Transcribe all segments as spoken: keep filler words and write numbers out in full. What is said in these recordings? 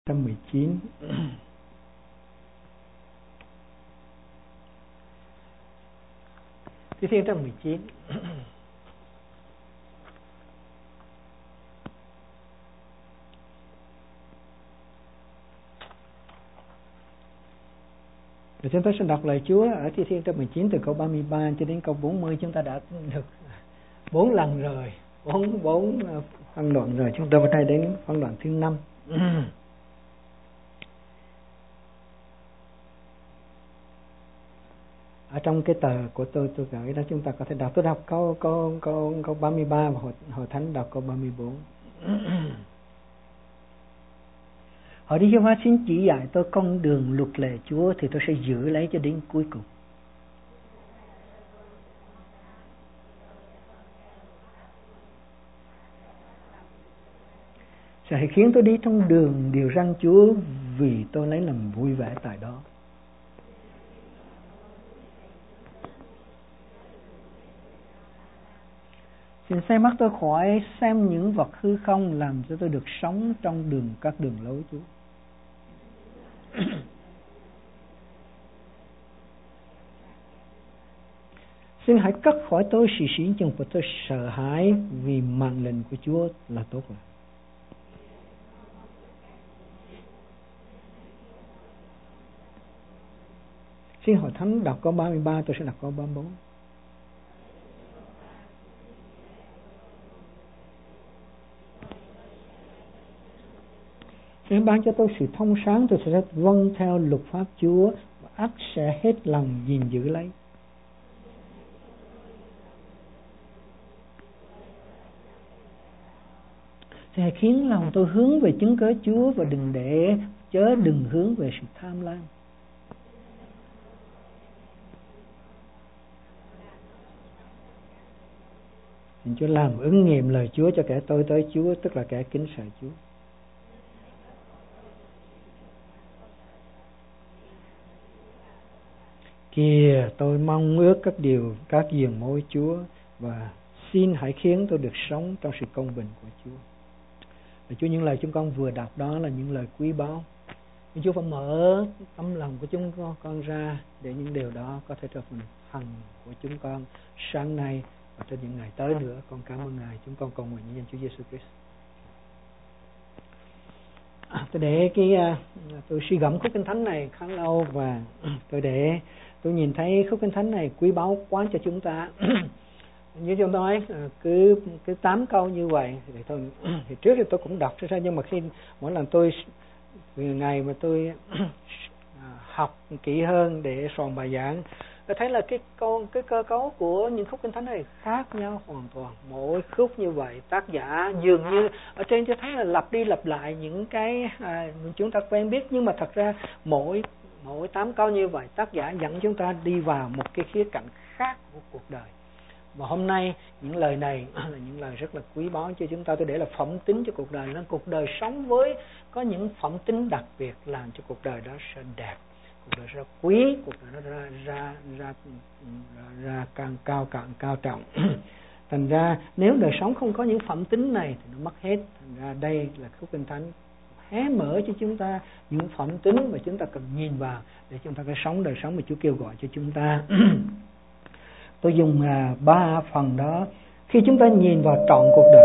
một trăm mười chín. Thi Thiên một trăm mười chín. Rồi chúng ta sẽ đọc lời Chúa ở Thi Thiên một trăm mười chín từ câu ba mươi ba cho đến câu bốn mươi. Chúng ta đã được bốn lần rồi, bốn bốn phân đoạn rồi. Chúng ta vừa nay đến phân đoạn thứ năm. Ở trong cái tờ của tôi tôi gửi đó, chúng ta có thể đọc. Tôi đọc câu câu câu câu ba mươi ba và hội, hội thánh đọc câu ba mươi bốn. Hỡi Đức Giê-hô-va, xin chỉ dạy tôi con đường luật lệ Chúa, thì tôi sẽ giữ lấy cho đến cuối cùng. Sẽ hãy khiến tôi đi trong đường điều răn Chúa, vì tôi lấy làm vui vẻ tại đó. Xin xem mắt tôi khỏi xem những vật hư không, làm cho tôi được sống trong đường các đường lối Chúa. Xin hãy cất khỏi tôi sự sỉ nhục và tôi sợ hãi, vì mạng lệnh của Chúa là tốt lành. Xin hội thánh đọc câu ba mươi ba, tôi sẽ đọc câu ba mươi bốn. Xin ban cho tôi sự thông sáng, tôi sẽ vâng theo luật pháp Chúa và ắt sẽ hết lòng gìn giữ lấy. Xin hãy khiến lòng tôi hướng về chứng cớ Chúa, và đừng để chớ đừng hướng về sự tham lam. Xin Chúa làm ứng nghiệm lời Chúa cho kẻ tôi tới Chúa, tức là kẻ kính sợ Chúa. Kìa, tôi mong ước các điều, các giường môi Chúa, và xin hãy khiến tôi được sống trong sự công bình của Chúa. Và Chúa, những lời chúng con vừa đọc đó là những lời quý báu. Chúa phải mở tấm lòng của chúng con, con ra để những điều đó có thể trở thành phần của chúng con sáng nay và trong những ngày tới nữa. Con cảm ơn Ngài. Chúng con cầu nguyện nhân Chúa Giêsu Christ. À, tôi để cái tôi suy gẫm khúc kinh thánh này khá lâu, và tôi để tôi nhìn thấy khúc kinh thánh này quý báu quá cho chúng ta. Như chúng tôi nói, cứ cứ tám câu như vậy thì thôi. Thì trước thì tôi cũng đọc ra, nhưng mà khi mỗi lần tôi ngày mà tôi học kỹ hơn để soạn bài giảng, tôi thấy là cái câu cái cơ cấu của những khúc kinh thánh này khác nhau hoàn toàn. Mỗi khúc như vậy, tác giả dường như ở trên cho thấy là lặp đi lặp lại những cái à, chúng ta quen biết, nhưng mà thật ra mỗi mỗi tám câu như vậy, tác giả dẫn chúng ta đi vào một cái khía cạnh khác của cuộc đời. Và hôm nay những lời này là những lời rất là quý báu cho chúng ta. Tôi để là phẩm tính cho cuộc đời. Nên cuộc đời sống với có những phẩm tính đặc biệt làm cho cuộc đời đó sẽ đẹp, cuộc đời sẽ quý, cuộc đời nó ra ra ra ra, ra càng cao càng cao trọng. Thành ra nếu đời sống không có những phẩm tính này thì nó mất hết. Thành ra đây là khúc kinh thánh hé mở cho chúng ta những phẩm tính mà chúng ta cần nhìn vào để chúng ta có sống đời sống mà Chúa kêu gọi cho chúng ta. Tôi dùng à, ba phần đó. Khi chúng ta nhìn vào trọn cuộc đời,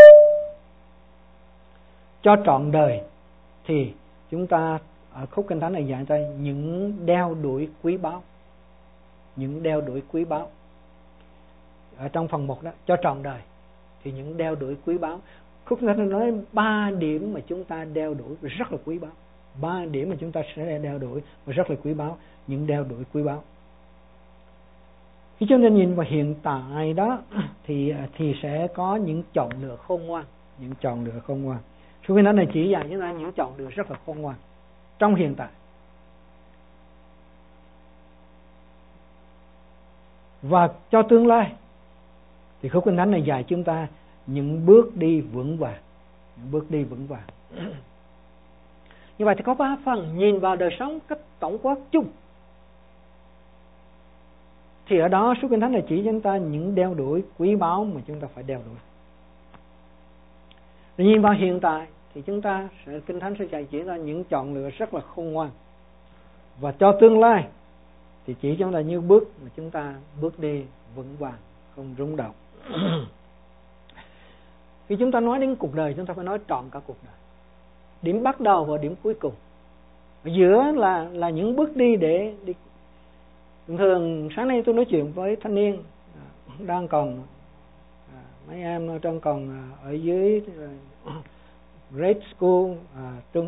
cho trọn đời, thì chúng ta ở khúc kinh thánh này dạy ta những đeo đuổi quý báu. Những đeo đuổi quý báu. Ở trong phần một đó, cho trọn đời, thì những đeo đuổi quý báu. Khúc kinh thánh nói ba điểm mà chúng ta đeo đuổi rất là quý báu. Ba điểm mà chúng ta sẽ đeo đuổi và rất là quý báu. Những đeo đuổi quý báu. Khi chúng ta nhìn vào hiện tại đó thì thì sẽ có những chọn lựa khôn ngoan, những chọn lựa khôn ngoan. Số kinh thánh này chỉ dạy chúng ta những chọn lựa rất là khôn ngoan trong hiện tại. Và cho tương lai thì khúc kinh thánh này dạy chúng ta những bước đi vững vàng, những bước đi vững vàng. Như vậy thì có ba phần nhìn vào đời sống cách tổng quát chung. Thì ở đó số kinh thánh này chỉ cho chúng ta những đeo đuổi quý báu mà chúng ta phải đeo đuổi. Rồi nhìn vào hiện tại thì chúng ta sẽ Kinh Thánh sẽ dạy chỉ ra những chọn lựa rất là khôn ngoan. Và cho tương lai thì chỉ chúng ta như bước mà chúng ta bước đi vững vàng, không rung động. Khi chúng ta nói đến cuộc đời, chúng ta phải nói trọn cả cuộc đời, điểm bắt đầu và điểm cuối cùng. Ở giữa là là những bước đi để đi. Thường sáng nay tôi nói chuyện với thanh niên đang còn à, mấy em đang còn ở dưới grade school, à, trung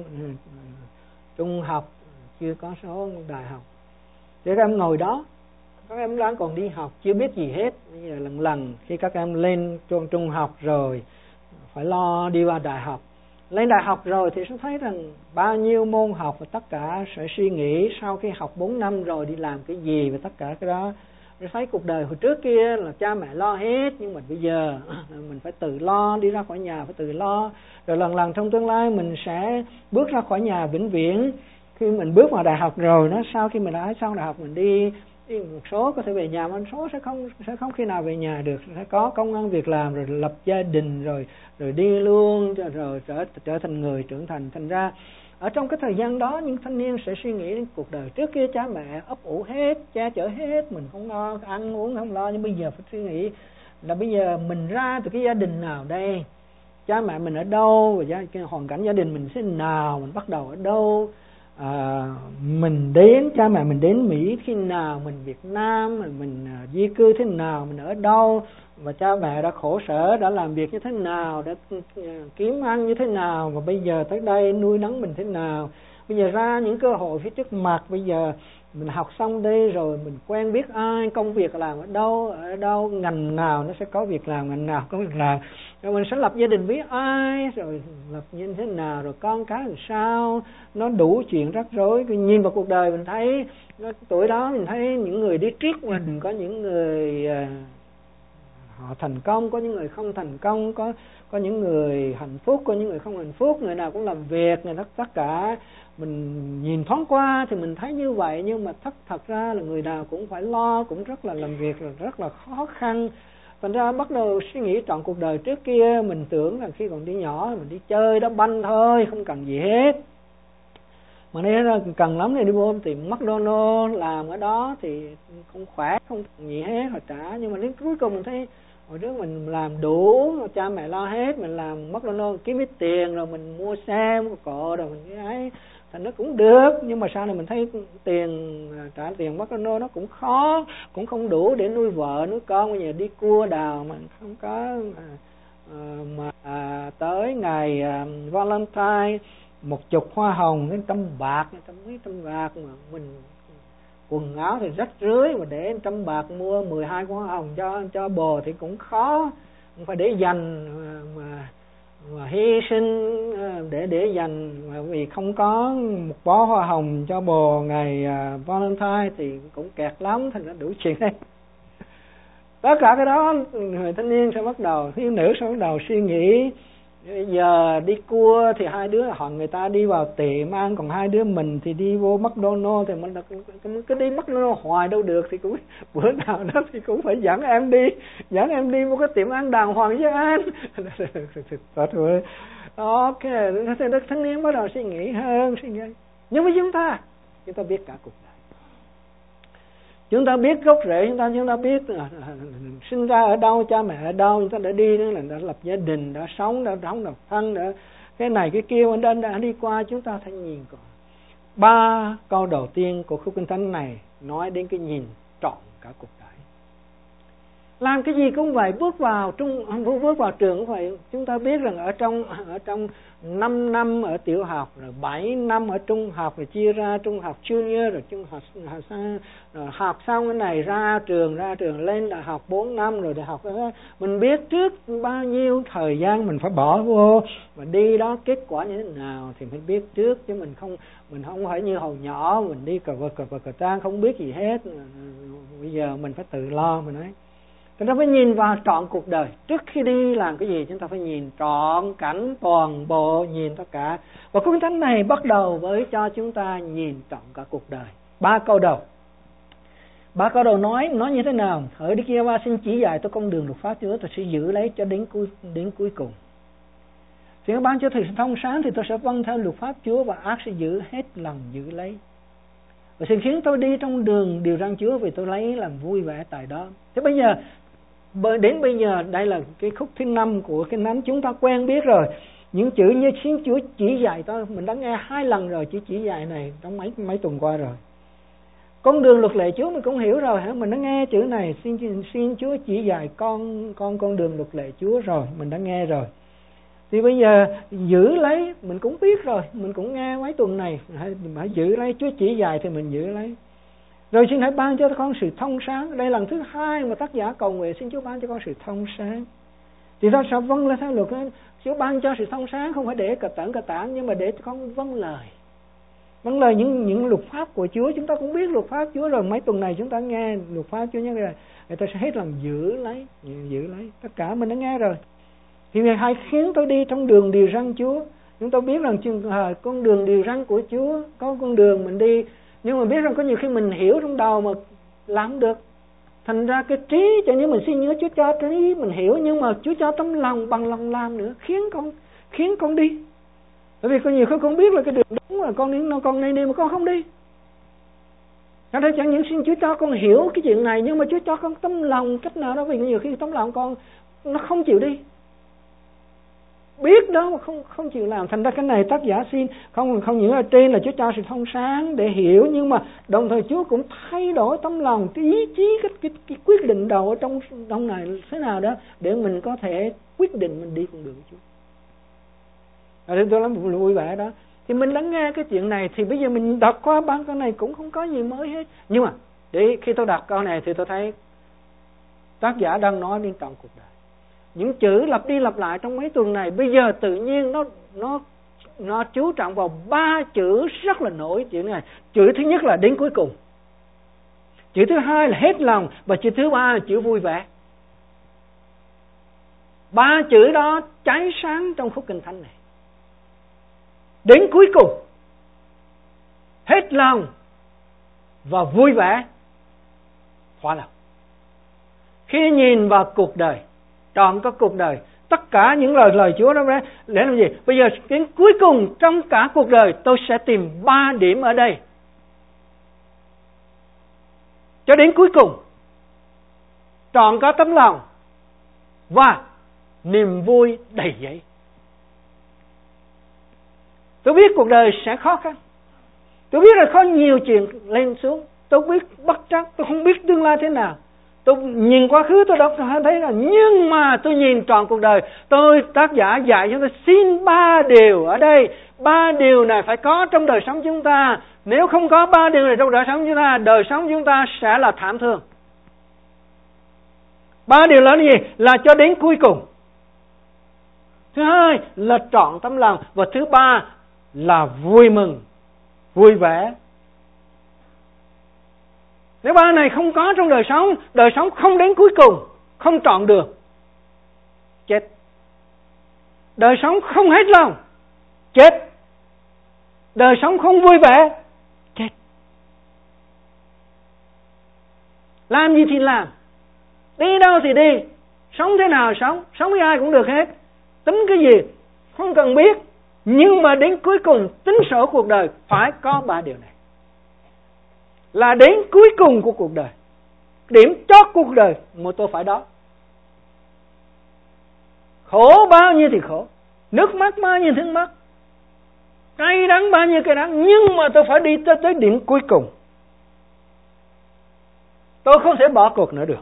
trung học, chưa có số đại học. Thì các em ngồi đó, các em đang còn đi học chưa biết gì hết. Bây giờ lần lần khi các em lên trung trung học rồi phải lo đi vào đại học. Lên đại học rồi thì sẽ thấy rằng bao nhiêu môn học và tất cả sẽ suy nghĩ sau khi học bốn năm rồi đi làm cái gì và tất cả cái đó. Rồi thấy cuộc đời hồi trước kia là cha mẹ lo hết, nhưng mà bây giờ mình phải tự lo, đi ra khỏi nhà phải tự lo. Rồi lần lần trong tương lai mình sẽ bước ra khỏi nhà vĩnh viễn. Khi mình bước vào đại học rồi, nó sau khi mình đã xong đại học mình đi, đi một số có thể về nhà, một số sẽ không sẽ không khi nào về nhà được, sẽ có công ăn việc làm rồi lập gia đình rồi rồi đi luôn rồi, rồi trở trở thành người trưởng thành. Thành ra ở trong cái thời gian đó những thanh niên sẽ suy nghĩ đến cuộc đời trước kia cha mẹ ấp ủ hết, che chở hết, mình không lo ăn uống không lo, nhưng bây giờ phải suy nghĩ là bây giờ mình ra từ cái gia đình nào đây, cha mẹ mình ở đâu, và cái hoàn cảnh gia đình mình thế nào, mình bắt đầu ở đâu. À, mình đến cha mẹ mình đến Mỹ khi nào, mình Việt Nam mình, mình uh, di cư thế nào, mình ở đâu, và cha mẹ đã khổ sở, đã làm việc như thế nào, đã uh, kiếm ăn như thế nào, và bây giờ tới đây nuôi nấng mình thế nào. Bây giờ ra những cơ hội phía trước mặt, bây giờ mình học xong đây rồi mình quen biết ai, công việc làm ở đâu, ở đâu ngành nào nó sẽ có việc làm, ngành nào có việc làm, rồi mình sẽ lập gia đình với ai, rồi lập như thế nào, rồi con cái làm sao, nó đủ chuyện rắc rối. Nhìn vào cuộc đời mình thấy tuổi đó, mình thấy những người đi trước mình, có những người uh, họ thành công, có những người không thành công, có có những người hạnh phúc, có những người không hạnh phúc, người nào cũng làm việc, người tất tất cả mình nhìn thoáng qua thì mình thấy như vậy, nhưng mà thật thật ra là người nào cũng phải lo, cũng rất là làm việc, rồi rất là khó khăn. Thành ra bắt đầu suy nghĩ trọn cuộc đời. Trước kia mình tưởng là khi còn đi nhỏ mình đi chơi đá banh thôi, không cần gì hết. Mà đây là cần lắm thì đi vô tìm McDonald's làm ở đó thì không khỏe, không cần gì hết họ trả. Nhưng mà đến cuối cùng mình thấy hồi trước mình làm đủ, cha mẹ lo hết, mình làm McDonald's kiếm ít tiền, rồi mình mua xe, mua cộ, rồi mình cái ấy, thành nó cũng được. Nhưng mà sau này mình thấy tiền, trả tiền McDonald's nó cũng khó, cũng không đủ để nuôi vợ, nuôi con. Bây giờ đi cua đào mà không có, mà, mà à, tới ngày à, Valentine một chục hoa hồng đến trăm bạc, trăm mấy trăm bạc, mà mình quần áo thì rách rưới, mà để trăm bạc mua mười hai hoa hồng cho cho bồ thì cũng khó, không phải để dành mà, mà, mà hy sinh để để dành, mà vì không có một bó hoa hồng cho bồ ngày uh, Valentine thì cũng kẹt lắm, thành ra đủ chuyện đấy. Tất cả cái đó người thanh niên sẽ bắt đầu, thiếu nữ sẽ bắt đầu suy nghĩ. Bây giờ đi cua thì hai đứa họ người ta đi vào tiệm ăn, còn hai đứa mình thì đi vô McDonald's, thì mình cứ đi McDonald's hoài đâu được, thì cũng bữa nào đó thì cũng phải dẫn em đi, dẫn em đi một cái tiệm ăn đàng hoàng với anh. Tốt rồi. Ok, thì đức thanh niên bắt đầu suy nghĩ hơn, suy nghĩ. Nhưng mà chúng ta, chúng ta biết cả cuộc đời. Chúng ta biết gốc rễ, chúng ta chúng ta biết là sinh ra ở đâu, cha mẹ ở đâu, chúng ta đã đi nữa là đã lập gia đình, đã sống, đã sống độc thân, đã cái này cái kia anh đã, đã đi qua. Chúng ta thấy nhìn còn ba câu đầu tiên của khúc kinh thánh này nói đến cái nhìn trọn cả cuộc đời. Làm cái gì cũng vậy, bước vào trung bước vào trường cũng vậy. Chúng ta biết rằng ở trong ở trong năm năm ở tiểu học, rồi bảy năm ở trung học, rồi chia ra trung học junior, rồi trung học rồi học xong cái này ra trường ra trường lên đại học bốn năm, rồi đại học đó. Mình biết trước bao nhiêu thời gian mình phải bỏ vô và đi đó, kết quả như thế nào thì mình biết trước, chứ mình không mình không phải như hồi nhỏ mình đi cờ vợt cờ vợt cờ trang không biết gì hết. Bây giờ mình phải tự lo. Mình nói chúng ta phải nhìn vào trọn cuộc đời. Trước khi đi làm cái gì chúng ta phải nhìn trọn cảnh toàn bộ, nhìn tất cả. Và cuốn thánh này bắt đầu với cho chúng ta nhìn trọn cả cuộc đời. Ba câu đầu. Ba câu đầu nói nói như thế nào? Hỡi Đức Giê-hô-va xin chỉ dạy tôi con đường luật pháp Chúa, tôi sẽ giữ lấy cho đến cuối đến cuối cùng. Xin ban cho sự thông sáng thì tôi sẽ vâng theo luật pháp Chúa, và ác sẽ giữ hết lòng giữ lấy. Và xin khiến tôi đi trong đường điều răn Chúa, vì tôi lấy làm vui vẻ tại đó. Thế bây giờ, đến bây giờ, đây là cái khúc thứ năm của Kinh Thánh, chúng ta quen biết rồi. Những chữ như xin Chúa chỉ dạy tôi, mình đã nghe hai lần rồi chữ chỉ dạy này trong mấy mấy tuần qua rồi. Con đường luật lệ Chúa mình cũng hiểu rồi hả? Mình đã nghe chữ này, xin xin Chúa chỉ dạy con con con đường luật lệ Chúa rồi, mình đã nghe rồi. Thì bây giờ giữ lấy mình cũng biết rồi, mình cũng nghe mấy tuần này, hãy, hãy giữ lấy Chúa chỉ dạy thì mình giữ lấy. Rồi xin hãy ban cho con sự thông sáng. Đây là lần thứ hai mà tác giả cầu nguyện xin Chúa ban cho con sự thông sáng. Thì ta sẽ vâng lên theo luật đó. Chúa ban cho sự thông sáng không phải để cà tản cà tản, nhưng mà để con vâng lời. Vâng lời những những luật pháp của Chúa. Chúng ta cũng biết luật pháp Chúa rồi. Mấy tuần này chúng ta nghe luật pháp Chúa nhớ rồi. Người ta sẽ hết lòng giữ lấy, giữ lấy. Tất cả mình đã nghe rồi. Thì Ngài hãy khiến tôi đi trong đường điều răn Chúa. Chúng ta biết rằng à, con đường điều răn của Chúa có con đường mình đi, nhưng mà biết rằng có nhiều khi mình hiểu trong đầu mà làm không được. Thành ra cái trí, cho nên mình xin nhớ Chúa cho trí mình hiểu, nhưng mà Chúa cho tấm lòng bằng lòng làm nữa, khiến con khiến con đi. Bởi vì có nhiều khi con biết là cái đường đúng là con nên con nên đi mà con không đi. Cho nên chẳng những xin Chúa cho con hiểu cái chuyện này, nhưng mà Chúa cho con tấm lòng cách nào đó, vì nhiều khi tấm lòng con nó không chịu đi. Biết đó mà không không chịu làm. Thành ra cái này tác giả xin không không những ở trên là Chúa cho sự thông sáng để hiểu, nhưng mà đồng thời Chúa cũng thay đổi tấm lòng, cái ý chí, cái cái, cái quyết định đầu ở trong trong này thế nào đó để mình có thể quyết định mình đi con đường của Chúa. À, tôi lắm vui vẻ đó. Thì mình lắng nghe cái chuyện này, thì bây giờ mình đọc qua bản câu này cũng không có gì mới hết. Nhưng mà để khi tôi đọc câu này thì tôi thấy tác giả đang nói đến trọn cuộc đời. Những chữ lặp đi lặp lại trong mấy tuần này, bây giờ tự nhiên nó nó nó chú trọng vào ba chữ rất là nổi chữ này. Chữ thứ nhất là đến cuối cùng. Chữ thứ hai là hết lòng, và chữ thứ ba là chữ vui vẻ. Ba chữ đó cháy sáng trong khúc Kinh Thánh này. Đến cuối cùng, hết lòng và vui vẻ, thỏa lòng. Khi nhìn vào cuộc đời, trọn có cuộc đời, tất cả những lời lời Chúa đó để làm gì? Bây giờ đến cuối cùng trong cả cuộc đời tôi sẽ tìm ba điểm ở đây. Cho đến cuối cùng, trọn có tấm lòng và niềm vui đầy dẫy. Tôi biết cuộc đời sẽ khó khăn. Tôi biết là có nhiều chuyện lên xuống. Tôi biết bất trắc, tôi không biết tương lai thế nào. Tôi nhìn quá khứ tôi đâu thấy là, nhưng mà tôi nhìn trọn cuộc đời. Tôi tác giả dạy chúng tôi xin ba điều ở đây. Ba điều này phải có trong đời sống chúng ta. Nếu không có ba điều này trong đời sống chúng ta, đời sống chúng ta sẽ là thảm thương. Ba điều là gì? Là cho đến cuối cùng. Thứ hai là trọn tấm lòng. Và thứ ba là vui mừng, vui vẻ. Nếu ba này không có trong đời sống, đời sống không đến cuối cùng, không trọn được, chết. Đời sống không hết lòng, chết. Đời sống không vui vẻ, chết. Làm gì thì làm, đi đâu thì đi, sống thế nào sống, sống với ai cũng được hết. Tính cái gì, không cần biết. Nhưng mà đến cuối cùng, tính sổ cuộc đời phải có ba điều này. Là đến cuối cùng của cuộc đời, điểm chót cuộc đời mà tôi phải đó. Khổ bao nhiêu thì khổ, nước mắt bao nhiêu nước mắt, cay đắng bao nhiêu cay đắng, nhưng mà tôi phải đi tới, tới điểm cuối cùng. Tôi không thể bỏ cuộc nữa được.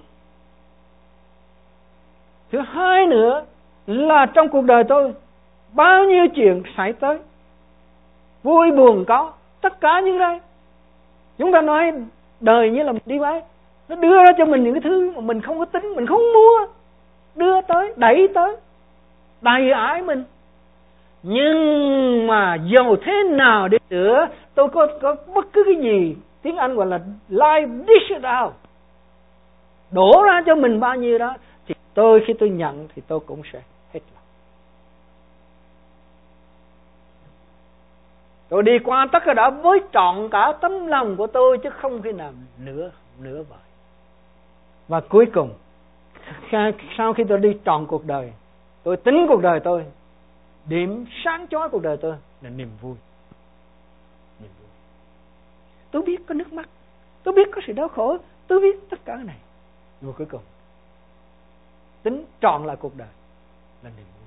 Thứ hai nữa là trong cuộc đời tôi bao nhiêu chuyện xảy tới, vui buồn có, tất cả những đây. Chúng ta nói đời như là đi máy, nó đưa ra cho mình những cái thứ mà mình không có tính, mình không mua, đưa tới, đẩy tới, đầy ải mình. Nhưng mà dầu thế nào đi nữa, tôi có, có bất cứ cái gì tiếng Anh gọi là life dish it out, đổ ra cho mình bao nhiêu đó, thì tôi khi tôi nhận thì tôi cũng sẽ hết lòng. Tôi đi qua tất cả đó với trọn cả tấm lòng của tôi, chứ không khi nào nửa nửa vời. Và cuối cùng, sau khi tôi đi trọn cuộc đời, tôi tính cuộc đời tôi, điểm sáng chói cuộc đời tôi là niềm vui. Niềm vui. Tôi biết có nước mắt, tôi biết có sự đau khổ, tôi biết tất cả cái này. Nhưng mà cuối cùng tính trọn lại cuộc đời là niềm vui.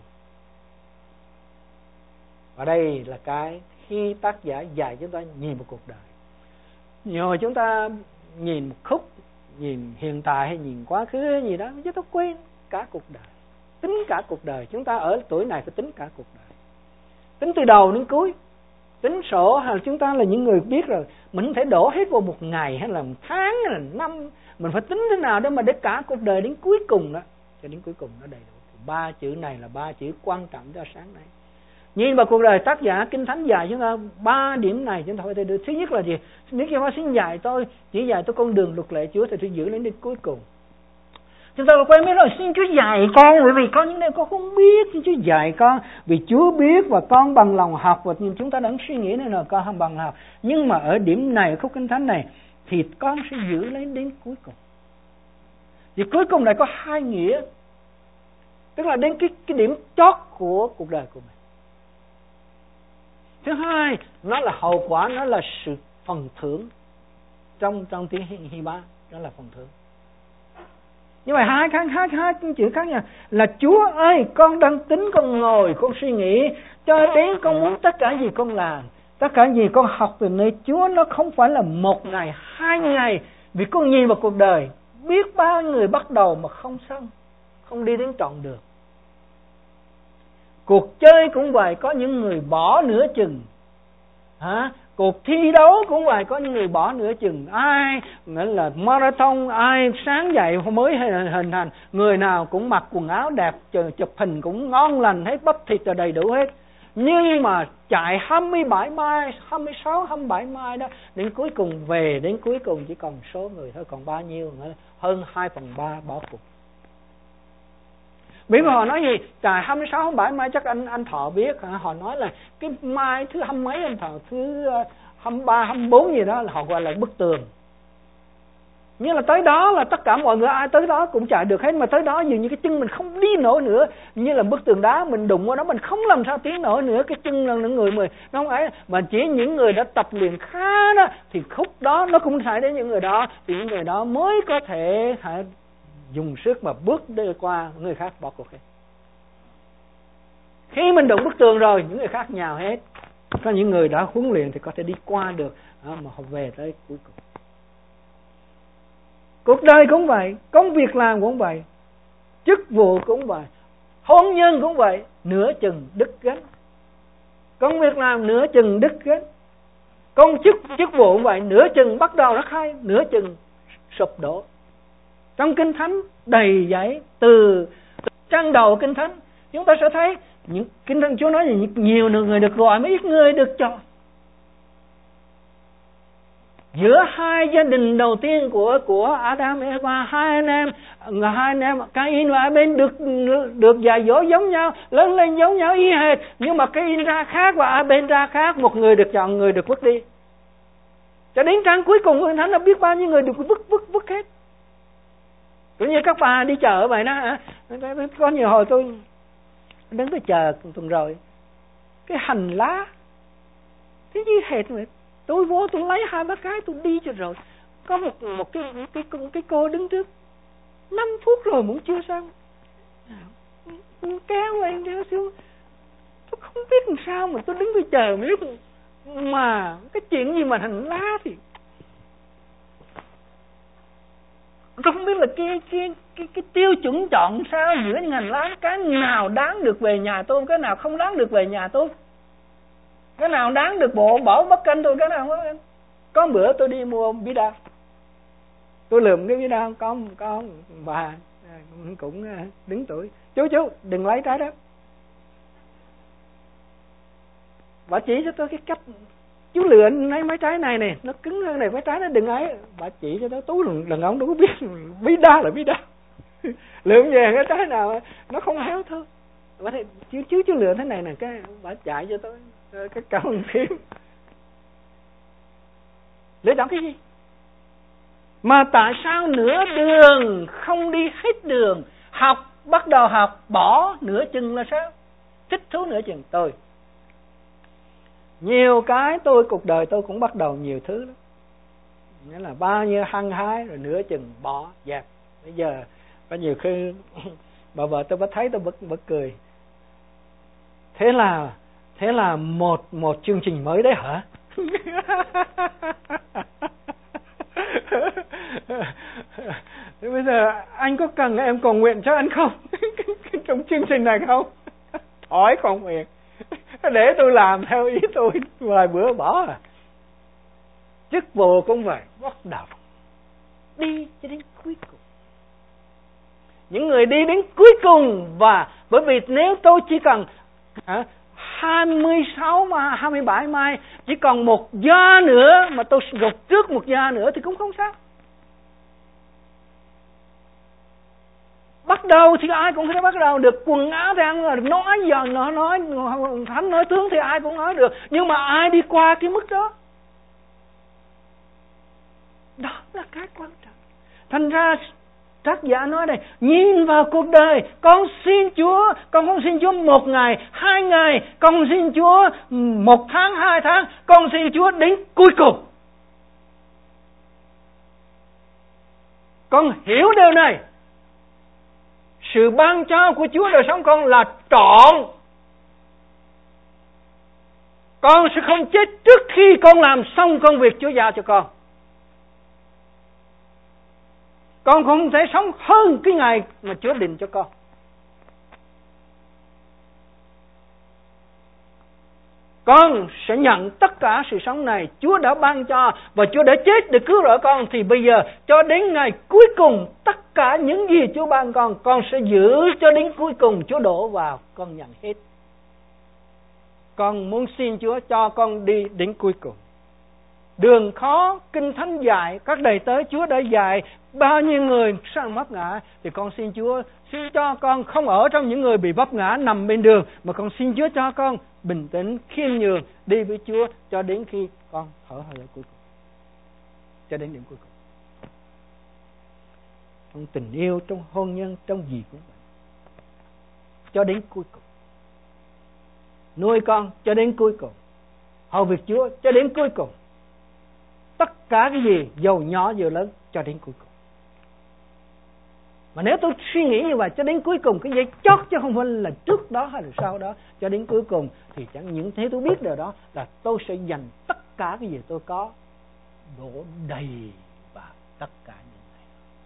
Và đây là cái khi tác giả dạy chúng ta nhìn một cuộc đời. Nhiều hồi chúng ta nhìn một khúc, nhìn hiện tại hay nhìn quá khứ hay gì đó, chúng ta quên cả cuộc đời. Tính cả cuộc đời. Chúng ta ở tuổi này phải tính cả cuộc đời. Tính từ đầu đến cuối. Tính sổ hay là chúng ta là những người biết rồi, mình không thể đổ hết vào một ngày hay là một tháng hay là năm. Mình phải tính thế nào để mà để cả cuộc đời đến cuối cùng đó, cho đến cuối cùng nó đầy đủ. Ba chữ này là ba chữ quan trọng cho sáng nay. Nhìn vào cuộc đời tác giả Kinh Thánh dạy chúng ta ba điểm này chúng ta phải được. Thứ nhất là gì? Nếu Chúa xin dạy tôi, chỉ dạy tôi con đường luật lệ Chúa thì tôi giữ đến đến cuối cùng. Chúng ta quen biết rồi, xin Chúa dạy con, bởi vì có những điều con không biết, xin Chúa dạy con, vì Chúa biết và con bằng lòng học, và chúng ta đang suy nghĩ nên là con không bằng lòng học. Nhưng mà ở điểm này, ở khúc Kinh Thánh này, thì con sẽ giữ lấy đến cuối cùng. Vì cuối cùng này có hai nghĩa, tức là đến cái, cái điểm chót của cuộc đời của mình. Thứ hai, nó là hậu quả, nó là sự phần thưởng. Trong trong tiếng Hy Ba, đó là phần thưởng. Nhưng mà hai hai hai hai chữ khác nhau là Chúa ơi, con đang tính, con ngồi, con suy nghĩ, cho đến con muốn tất cả gì con làm, tất cả gì con học từ nơi Chúa. Nó không phải là một ngày, hai ngày. Vì con nhìn vào cuộc đời, biết bao người bắt đầu mà không xong, không đi đến trọn được. Cuộc chơi cũng vậy, có những người bỏ nửa chừng. Hả? Cuộc thi đấu cũng vậy, có những người bỏ nửa chừng. Ai nghĩa là marathon, ai sáng dậy mới hình thành, người nào cũng mặc quần áo đẹp, chụp hình cũng ngon lành hết, bắp thịt là đầy đủ hết. Nhưng mà chạy hai mươi bảy mai, hai mươi sáu, hai mươi bảy mai đó, đến cuối cùng về, đến cuối cùng chỉ còn số người thôi, còn bao nhiêu? Hơn hai phần ba bỏ cuộc. Bởi vì họ nói gì? Trời hai mươi sáu, hai mươi bảy mai chắc anh anh Thọ biết. Họ nói là cái mai thứ hai mươi mấy anh Thọ, thứ hai mươi ba, hai mươi bốn gì đó là họ gọi là bức tường. Như là tới đó là tất cả mọi người ai tới đó cũng chạy được hết. Mà tới đó dường như cái chân mình không đi nổi nữa. Như là bức tường đá mình đụng vào đó mình không làm sao tiến nổi nữa. Cái chân là những người mình nó không ấy. Mà chỉ những người đã tập luyện khá đó thì khúc đó nó cũng phải đến những người đó. Thì những người đó mới có thể hả, dùng sức mà bước đi qua người khác bỏ cuộc hết. Khi mình đụng bức tường rồi, những người khác nhào hết. Có những người đã huấn luyện thì có thể đi qua được, đó, mà họ về tới cuối cùng. Cuộc đời cũng vậy, công việc làm cũng vậy, chức vụ cũng vậy, hôn nhân cũng vậy, nửa chừng đứt gánh. Công việc làm nửa chừng đứt gánh. Công chức chức vụ cũng vậy, nửa chừng bắt đầu rất hay, nửa chừng sụp đổ. Trong Kinh Thánh đầy dẫy từ, từ trang đầu Kinh Thánh chúng ta sẽ thấy những Kinh Thánh Chúa nói gì? Nhiều người được gọi mà ít người được chọn. Giữa hai gia đình đầu tiên của của Adam và Eva, hai anh em, hai anh em Cain và Abel được được dạy dỗ giống nhau, lớn lên giống nhau y hệt, nhưng mà Cain ra khác và Abel ra khác, một người được chọn, người được vứt đi. Cho đến trang cuối cùng của Kinh Thánh là biết bao nhiêu người được vứt vứt vứt hết. Cũng như các bà đi chợ vậy đó hả? Có nhiều hồi tôi đứng tôi chờ tuần rồi, cái hành lá thế như hệt vậy. Tôi vô tôi lấy hai bác gái tôi đi cho rồi. Có một một cái cái cái, cái cô đứng trước năm phút rồi cũng chưa xong. Kéo lên kéo xuống. Tôi không biết làm sao mà tôi đứng tôi chờ mấy lúc mà cái chuyện gì mà hành lá thì tôi không biết là cái cái cái cái tiêu chuẩn chọn sao giữa những hành lá, cái nào đáng được về nhà tôi, cái nào không đáng được về nhà tôi. Cái nào đáng được bộ bỏ bắp canh tôi, cái nào không ăn. Có bữa tôi đi mua bí đao, tôi lượm cái bí đao, có có bà cũng đứng tuổi, chú chú đừng lấy trái đó. Bà chỉ cho tôi cái cách, chú lựa lấy mấy trái này nè, nó cứng hơn này, mấy trái nó đừng ấy. Bà chỉ cho tôi, tú lần lần ông đâu có biết bí đao là bí đao. Lượm về cái trái nào nó không héo thôi. Bà thấy chú chú chú lựa thế này nè, cái bà chạy cho tôi cái cọng phím. Để đọc cái gì? Mà tại sao nửa đường không đi hết đường? Học, bắt đầu học, bỏ nửa chừng là sao? thích thú nửa chừng tôi. Nhiều cái tôi cuộc đời tôi cũng bắt đầu nhiều thứ lắm. Nghĩa là bao nhiêu hăng hái rồi nửa chừng bỏ dẹp. Bây giờ có nhiều khi bà vợ tôi bắt thấy tôi bật bật cười. Thế là thế là một một chương trình mới đấy hả? Thế bây giờ anh có cần em cầu nguyện cho anh không? Trong chương trình này không? Thói cầu nguyện. Để tôi làm theo ý tôi, vài bữa bỏ à. Chức vụ cũng vậy, bắt đầu đi cho đến cuối cùng. Những người đi đến cuối cùng, và bởi vì nếu tôi chỉ cần hả, hai mươi sáu mà hai mươi bảy mai, chỉ còn một giờ nữa mà tôi gục trước một giờ nữa thì cũng không sao. Bắt đầu thì ai cũng có thể bắt đầu được. Quần áo thì ăn được, nói giờ nó nói thánh nói tướng thì ai cũng nói được. Nhưng mà ai đi qua cái mức đó? Đó là cái quan trọng. Thành ra tác giả nói đây, nhìn vào cuộc đời, con xin Chúa, con không xin Chúa một ngày, hai ngày, con không xin Chúa một tháng, hai tháng, con xin Chúa đến cuối cùng. Con hiểu điều này. Sự ban cho của Chúa đời sống con là trọn. Con sẽ không chết trước khi con làm xong công việc Chúa giao cho con. Con không thể sống hơn cái ngày mà Chúa định cho con. Con sẽ nhận tất cả sự sống này Chúa đã ban cho, và Chúa đã chết để cứu rỗi con. Thì bây giờ cho đến ngày cuối cùng, tất cả những gì Chúa ban con, con sẽ giữ cho đến cuối cùng. Chúa đổ vào, con nhận hết. Con muốn xin Chúa cho con đi đến cuối cùng. Đường khó, Kinh Thánh dạy, các đầy tớ Chúa đã dạy bao nhiêu người sang vấp ngã. Thì con xin Chúa, xin cho con không ở trong những người bị vấp ngã nằm bên đường, mà con xin Chúa cho con bình tĩnh, khiêm nhường, đi với Chúa cho đến khi con thở hơi cuối cùng, cho đến điểm cuối cùng. Trong tình yêu, trong hôn nhân, trong gì cũng vậy, cho đến cuối cùng. Nuôi con cho đến cuối cùng, hầu việc Chúa cho đến cuối cùng. Tất cả cái gì, dầu nhỏ dầu lớn, cho đến cuối cùng. Mà nếu tôi suy nghĩ như vậy, cho đến cuối cùng, cái dây chót, chứ không phải là trước đó hay là sau đó, cho đến cuối cùng, thì chẳng những thế tôi biết điều đó là tôi sẽ dành tất cả cái gì tôi có, đổ đầy vào tất cả những này.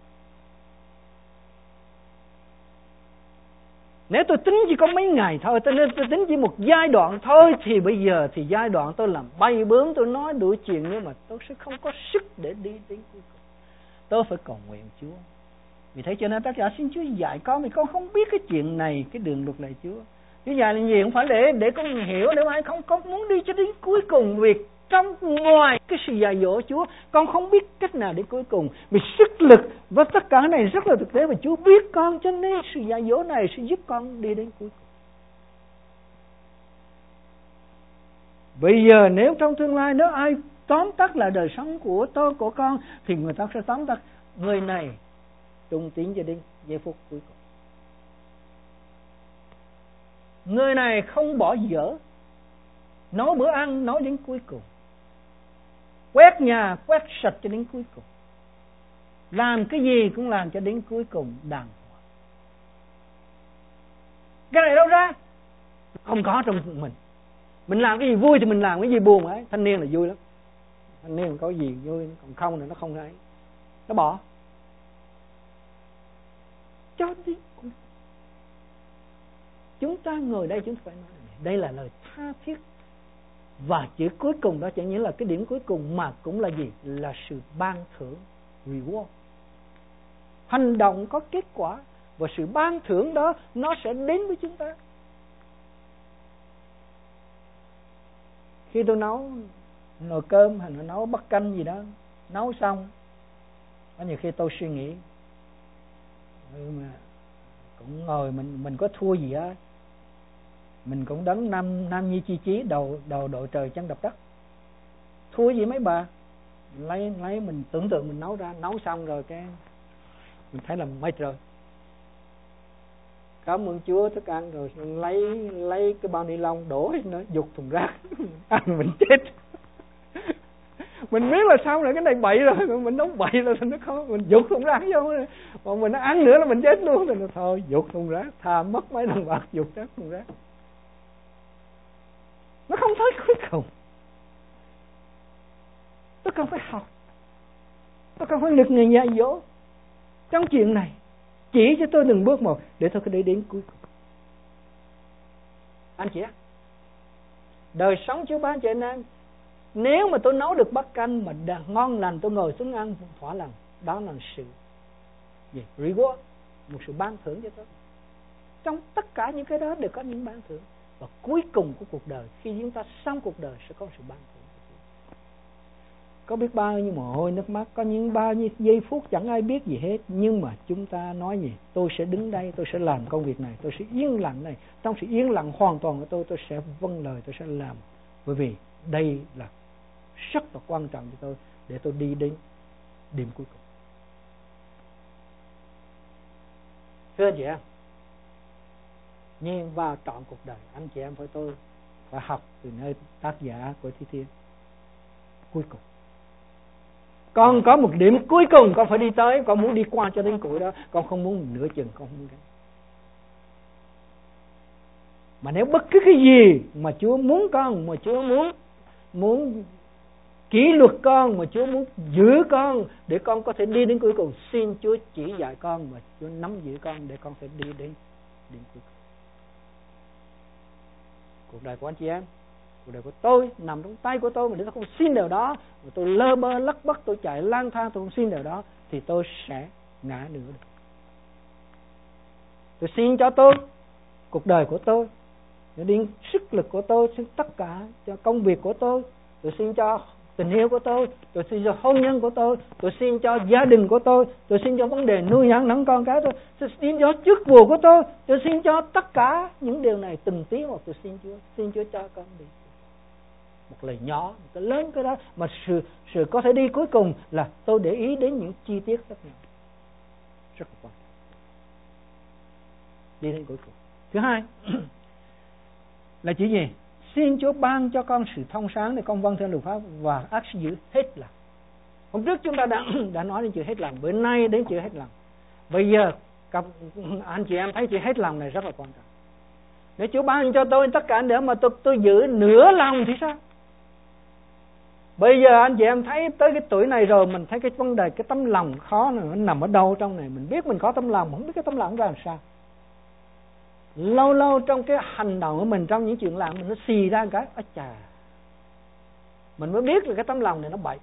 Nếu tôi tính chỉ có mấy ngày thôi, tôi, tôi tính chỉ một giai đoạn thôi, thì bây giờ thì giai đoạn tôi làm bay bướm, tôi nói đuổi chuyện, nhưng mà tôi sẽ không có sức để đi đến cuối cùng. Tôi phải cầu nguyện Chúa. Vì thế cho nên tác giả xin Chúa dạy con, vì con không biết cái chuyện này, cái đường luật này Chúa. Chúa dạy là gì? Không phải để để con hiểu, để ai không con muốn đi cho đến cuối cùng. Việc trong ngoài cái sự dạy dỗ Chúa, con không biết cách nào đến cuối cùng. Vì sức lực và tất cả này rất là thực tế, và Chúa biết con, cho nên sự dạy dỗ này sẽ giúp con đi đến cuối cùng. Bây giờ nếu trong tương lai nếu ai tóm tắt lại đời sống của tôi, của con, thì người ta sẽ tóm tắt người này trung tín cho đến giây phút cuối cùng. Người này không bỏ dở, nấu bữa ăn nấu đến cuối cùng, quét nhà quét sạch cho đến cuối cùng, làm cái gì cũng làm cho đến cuối cùng đàng hoàng. Cái này đâu ra? Không có trong mình. Mình làm cái gì vui thì mình làm, cái gì buồn ấy. Thanh niên là vui lắm, thanh niên có gì vui, còn không thì nó không ấy, nó bỏ. Cho đi. Chúng ta ngồi đây chúng ta phải nói này. Đây là lời tha thiết. Và chữ cuối cùng đó chẳng những là cái điểm cuối cùng, mà cũng là gì? Là sự ban thưởng, reward. Hành động có kết quả, và sự ban thưởng đó nó sẽ đến với chúng ta. Khi tôi nấu nồi cơm hay là nấu bát canh gì đó, nấu xong, có nhiều khi tôi suy nghĩ, mà cũng ngồi mình mình có thua gì á, mình cũng đấng nam nam nhi chi chí, đầu đầu đội trời chân đập đất, thua gì mấy bà. Lấy lấy mình tưởng tượng mình nấu ra, nấu xong rồi cái mình thấy là mệt rồi. Cảm ơn Chúa thức ăn rồi lấy lấy cái bao ni lông đổ nó dục thùng rác. Ăn mình chết. Mình biết là sao rồi, cái này bậy rồi, mình nấu bậy rồi thì nó khó, mình dục thùng rác vô. Còn mình nó ăn nữa là mình chết luôn. Thì nó thôi dục thùng rác, thà mất mấy đồng bạc dục rác thùng rác. Nó không tới cuối cùng. Tôi cần phải học, tôi cần phải được người dạy dỗ trong chuyện này, chỉ cho tôi từng bước một để tôi có thể đến cuối cùng. Anh chị á, đời sống Chúa ban cho anh em, nếu mà tôi nấu được bát canh mà ngon lành, tôi ngồi xuống ăn thỏa lòng, đó là sự gì? Reward, một sự ban thưởng cho tôi. Trong tất cả những cái đó đều có những ban thưởng. Và cuối cùng của cuộc đời, khi chúng ta xong cuộc đời sẽ có sự ban thưởng. Có biết bao nhiêu mồ hôi nước mắt, có những bao nhiêu giây phút chẳng ai biết gì hết, nhưng mà chúng ta nói gì? Tôi sẽ đứng đây, tôi sẽ làm công việc này, tôi sẽ yên lặng này. Trong sự yên lặng hoàn toàn của tôi, tôi sẽ vâng lời, tôi sẽ làm. Bởi vì đây là rất là quan trọng cho tôi, để tôi đi đến điểm cuối cùng. Thưa anh chị em, nhìn vào trọn cuộc đời, anh chị em phải tôi phải học từ nơi tác giả của Thi Thiên. Cuối cùng, con có một điểm cuối cùng con phải đi tới, con muốn đi qua cho đến cuối đó, con không muốn nửa chừng, con không muốn cái. Mà nếu bất cứ cái gì mà Chúa muốn con, mà Chúa muốn muốn kỷ luật con, mà Chúa muốn giữ con để con có thể đi đến cuối cùng, xin Chúa chỉ dạy con, mà Chúa nắm giữ con để con phải đi đến đến cuối cùng. Cuộc đời của anh chị em, cuộc đời của tôi nằm trong tay của tôi, mà nếu tôi không xin điều đó, mà tôi lơ mơ lắc bất, tôi chạy lang thang, tôi không xin điều đó, thì tôi sẽ ngã nữa. Tôi xin cho tôi cuộc đời của tôi, để đi sức lực của tôi, xin tất cả cho công việc của tôi, tôi xin cho tình yêu của tôi, tôi xin cho hôn nhân của tôi, tôi xin cho gia đình của tôi, tôi xin cho vấn đề nuôi养nấng con cái tôi, tôi xin cho chức vụ của tôi, tôi xin cho tất cả những điều này từng tí một. Tôi xin Chúa, xin Chúa cho con đi. Một lời nhỏ, một cái lớn cái đó, mà sự sự có thể đi cuối cùng là tôi để ý đến những chi tiết rất nhỏ, rất là quan trọng, đi đến cuối cùng. Thứ hai là chỉ gì? Xin Chúa ban cho con sự thông sáng để con vâng theo luật pháp và ác giữ hết lòng. Hôm trước chúng ta đã đã nói đến chữ hết lòng, bữa nay đến chữ hết lòng. Bây giờ các anh chị em thấy chữ hết lòng này rất là quan trọng. Nếu Chúa ban cho tôi tất cả, để mà tôi tôi giữ nửa lòng thì sao? Bây giờ anh chị em thấy tới cái tuổi này rồi, mình thấy cái vấn đề cái tấm lòng khó này, nó nằm ở đâu trong này. Mình biết mình có tấm lòng, không biết cái tấm lòng ra làm sao. Lâu lâu trong cái hành động của mình, trong những chuyện làm mình nó xì ra một cái, ách chà, mình mới biết là cái tấm lòng này nó bậy.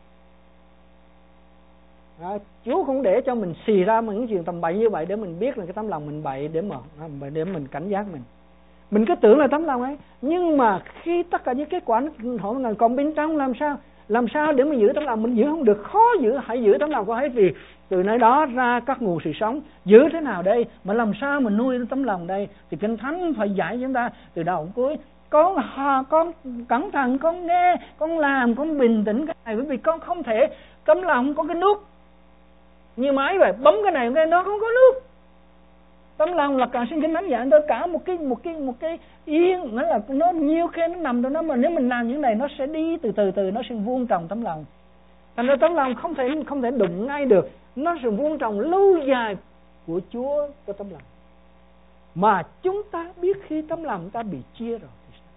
À, Chúa không để cho mình xì ra những chuyện tầm bậy như vậy để mình biết là cái tấm lòng mình bậy, để mà để mình cảnh giác mình. Mình cứ tưởng là tấm lòng ấy, nhưng mà khi tất cả những kết quả họ còn bên trong làm sao? Làm sao để mình giữ tấm lòng? Mình giữ không được, khó giữ. Hãy giữ tấm lòng của hết, vì từ nơi đó ra các nguồn sự sống. Giữ thế nào đây? Mà làm sao mình nuôi tấm lòng đây? Thì Kinh Thánh phải dạy chúng ta từ đầu đến cuối. Con hà, con cẩn thận, con nghe, con làm, con bình tĩnh cái này, bởi vì con không thể, tấm lòng có cái nút như máy vậy, bấm cái này cái nó không có nút. Tấm lòng là càng sinh Kinh Thánh dạy tôi cả một cái một cái một cái yên, nó là nó nhiều khi nó nằm trong đó, mà nếu mình làm những này nó sẽ đi từ từ từ nó sẽ vuông trồng tấm lòng. Thành ra tấm lòng không thể không thể đụng ngay được, nó sẽ vuông trồng lâu dài của Chúa cho tấm lòng. Mà chúng ta biết khi tấm lòng chúng ta bị chia rồi thì sao?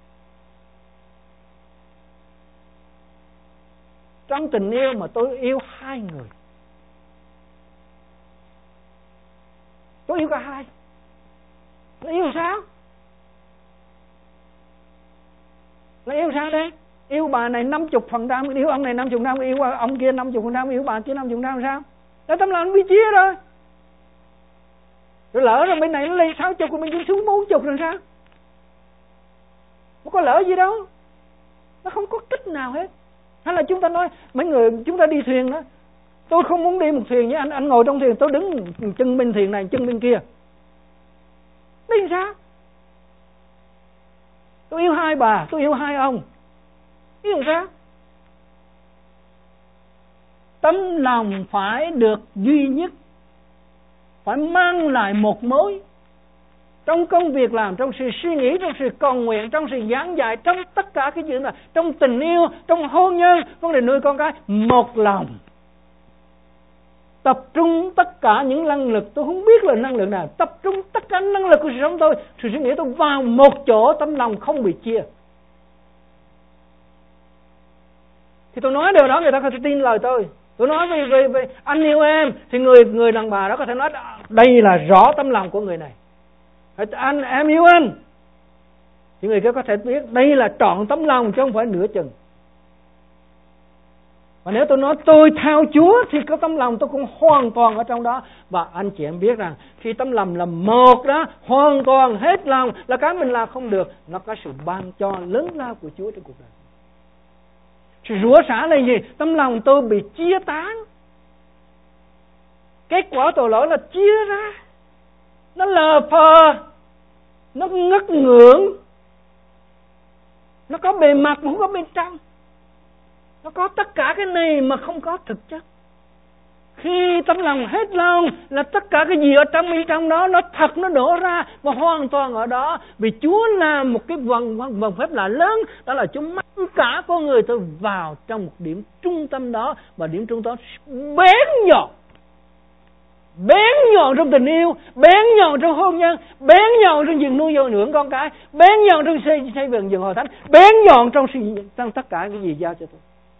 Trong tình yêu mà tôi yêu hai người, tôi yêu cả hai, nó yêu sao? Nó yêu sao đây? Yêu bà này năm mươi phần trăm, yêu ông này năm mươi phần trăm, yêu ông kia năm mươi phần trăm, yêu bà kia năm mươi phần trăm sao? Đó, tấm lòng nó bị chia rồi. Rồi lỡ rồi bên này nó lên sáu mươi, bên kia xuống bốn mươi rồi sao? Không có lỡ gì đâu. Nó không có cách nào hết. Hay là chúng ta nói, mấy người chúng ta đi thuyền đó, tôi không muốn đi một thuyền với anh, anh ngồi trong thuyền, tôi đứng chân bên thuyền này, chân bên kia. Đi sao? Tôi yêu hai bà, tôi yêu hai ông. Yêu sao? Tấm lòng phải được duy nhất, phải mang lại một mối. trong công việc làm, trong sự suy nghĩ, trong sự cầu nguyện, trong sự giảng dạy, trong tất cả cái chuyện là trong tình yêu, trong hôn nhân, vấn đề nuôi con cái, một lòng. Tập trung tất cả những năng lực, tôi không biết là năng lực nào, tập trung tất cả năng lực của sự sống tôi, sự suy nghĩ tôi vào một chỗ, tấm lòng không bị chia. Thì tôi nói điều đó người ta có thể tin lời tôi. Tôi nói về, về, về anh yêu em, thì người người đàn bà đó có thể nói đây là rõ tấm lòng của người này. Anh em yêu anh, thì người kia có thể biết đây là trọn tấm lòng chứ không phải nửa chừng. Và nếu tôi nói tôi theo Chúa thì có tấm lòng tôi cũng hoàn toàn ở trong đó. Và anh chị em biết rằng khi tấm lòng là một đó, hoàn toàn hết lòng, là cái mình làm không được, nó có sự ban cho lớn lao của Chúa trong cuộc đời. Sự rủa xả là gì? Tấm lòng tôi bị chia tán. Kết quả tội lỗi là chia ra, nó lờ phờ, nó ngất ngưỡng, nó có bề mặt mà không có bên trong. Nó có tất cả cái này mà không có thực chất. Khi tấm lòng hết lòng là tất cả cái gì ở trong bên trong đó nó thật, nó đổ ra và hoàn toàn ở đó. Vì Chúa làm một cái vần vần phép lạ lớn, đó là Chúa mang cả con người tôi vào trong một điểm trung tâm đó, và điểm trung tâm bén nhọn. Bén nhọn trong tình yêu, bén nhọn trong hôn nhân, bén nhọn trong việc nuôi dưỡng con cái, bén nhọn trong xây xây dựng hội thánh, bén nhọn trong trong tất cả cái gì giao cho tôi.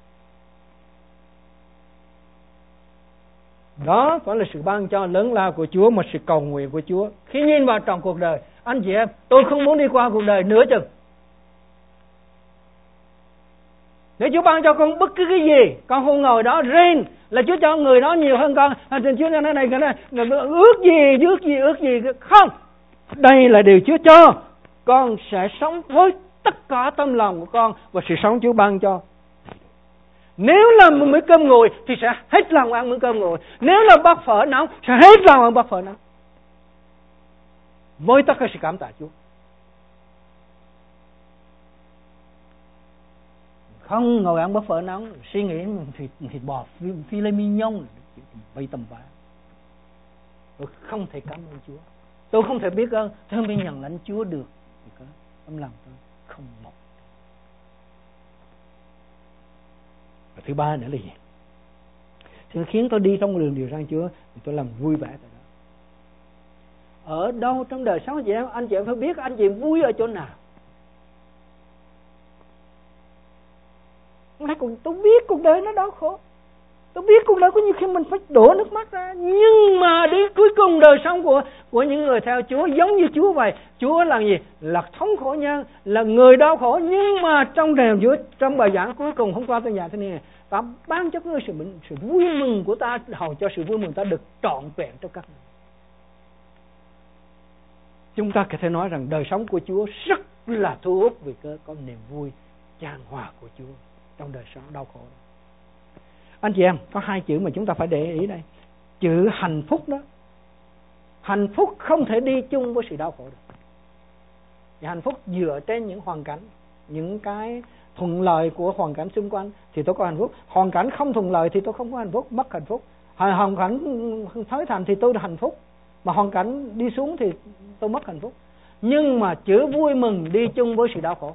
Đó phải là sự ban cho lớn lao của Chúa, một sự cầu nguyện của Chúa. Khi nhìn vào trong cuộc đời, anh chị em, tôi không muốn đi qua cuộc đời nữa chừng. Nếu Chúa ban cho con bất cứ cái gì, con không ngồi đó rên là Chúa cho người đó nhiều hơn con. Chúa cho cái này, cái này, ước gì, ước gì, ước gì. Không, đây là điều Chúa cho. Con sẽ sống với tất cả tâm lòng của con và sự sống Chúa ban cho. Nếu là một bữa cơm nguội thì sẽ hết lòng ăn bữa cơm nguội. Nếu là bát phở nóng sẽ hết lòng ăn bát phở nóng. Với tất cả sự cảm tạ Chúa. Không ngồi ăn bát phở nóng, suy nghĩ thịt, thịt bò, filet mignon, bay tầm bạ. Tôi không thể cảm ơn Chúa. Tôi không thể biết ơn, tôi không thể nhận lãnh Chúa được. Vì tấm lòng tôi không một. Và thứ ba nữa là gì? Thì khiến tôi đi trong đường điều răn Chúa thì tôi làm vui vẻ tại đó. Ở đâu trong đời sống chị em, anh chị em phải biết anh chị vui ở chỗ nào. Tôi biết cuộc đời nó đau khổ, tôi biết cuộc đời có nhiều khi mình phải đổ nước mắt ra, nhưng mà đến cuối cùng đời sống của của những người theo Chúa giống như Chúa vậy. Chúa là gì? Là thống khổ nhân, là người đau khổ, nhưng mà trong đèn Chúa, trong bài giảng cuối cùng hôm qua tôi giảng thế này, ta ban cho người sự sự vui mừng của ta, hầu cho sự vui mừng ta được trọn vẹn trong các người. Chúng ta có thể nói rằng đời sống của Chúa rất là thu hút vì có niềm vui chan hòa của Chúa trong đời sống đau khổ. Anh chị em, có hai chữ mà chúng ta phải để ý đây. Chữ hạnh phúc đó. Hạnh phúc không thể đi chung với sự đau khổ được. Và hạnh phúc dựa trên những hoàn cảnh, những cái thuận lợi của hoàn cảnh xung quanh thì tôi có hạnh phúc. Hoàn cảnh không thuận lợi thì tôi không có hạnh phúc, mất hạnh phúc. Hoàn cảnh thới thành thì tôi hạnh phúc, mà hoàn cảnh đi xuống thì tôi mất hạnh phúc. Nhưng mà chữ vui mừng đi chung với sự đau khổ.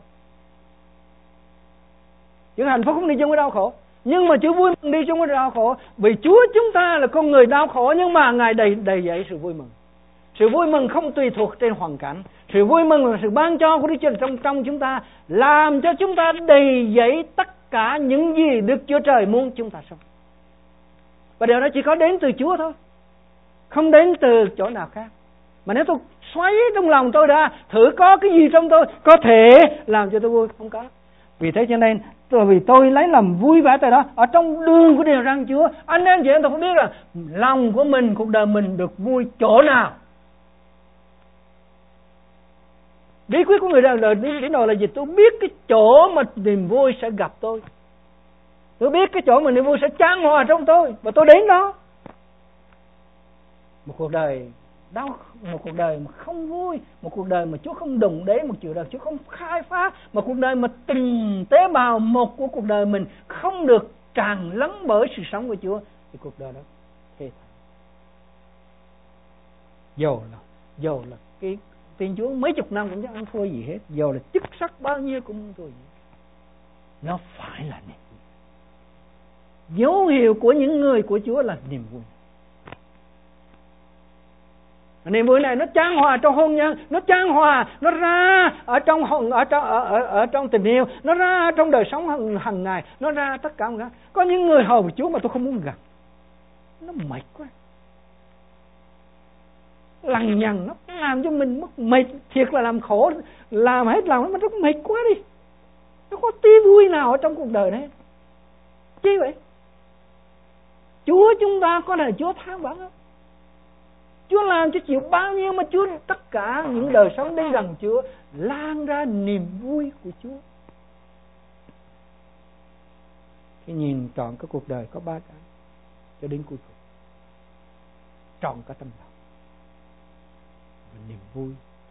Chữ hạnh phúc không đi chung với đau khổ, nhưng mà chữ vui mừng đi chung với đau khổ. Vì Chúa chúng ta là con người đau khổ, nhưng mà Ngài đầy đầy dẫy sự vui mừng. Sự vui mừng không tùy thuộc trên hoàn cảnh. Sự vui mừng là sự ban cho của Đức Chúa trong trong chúng ta, làm cho chúng ta đầy dẫy tất cả những gì Đức Chúa Trời muốn chúng ta sống. Và điều đó chỉ có đến từ Chúa thôi, không đến từ chỗ nào khác. Mà nếu tôi xoáy trong lòng tôi ra, thử có cái gì trong tôi có thể làm cho tôi vui, không có. Vì thế cho nên tôi, vì tôi lấy làm vui vẻ tại đó, ở trong đường của điều răn Chúa, anh em chị em tôi không biết là lòng của mình, cuộc đời mình được vui chỗ nào. Bí quyết của người đời đến độ là gì? Tôi biết cái chỗ mà niềm vui sẽ gặp tôi. Tôi biết cái chỗ mà niềm vui sẽ chan hòa trong tôi, và tôi đến đó. Một cuộc đời đau, một cuộc đời mà không vui, một cuộc đời mà Chúa không đụng đến, một cuộc đời Chúa không khai phá, một cuộc đời mà từng tế bào một của cuộc đời mình không được tràn lắng bởi sự sống của Chúa, thì cuộc đời đó thê thảm. Dầu là dầu là cái tin Chúa mấy chục năm cũng chẳng ăn thua gì hết, dù là chức sắc bao nhiêu cũng không thua gì. Nó phải là niềm vui. Dấu hiệu của những người của Chúa là niềm vui. Niềm vui này nó chan hòa trong hôn nhân, nó chan hòa, nó ra ở trong hôn, ở trong ở, ở ở trong tình yêu, nó ra trong đời sống hàng, hàng ngày, nó ra tất cả mọi thứ. Có những người hầu Chúa mà tôi không muốn gặp, nó mệt quá, lằng nhằng, nó làm cho mình mất mệt, thiệt là làm khổ, làm hết lòng nó rất mệt quá đi. Nó có tí vui nào ở trong cuộc đời đấy? Chi vậy? Chúa chúng ta có là Chúa than vãn không? Chúa làm cho chịu bao nhiêu mà Chúa tất cả những đời sống đến gần Chúa lan ra niềm vui của Chúa. Khi nhìn trọn cái cuộc đời có ba cái cho đến cuối cùng, trọn cả tâm lòng và niềm vui.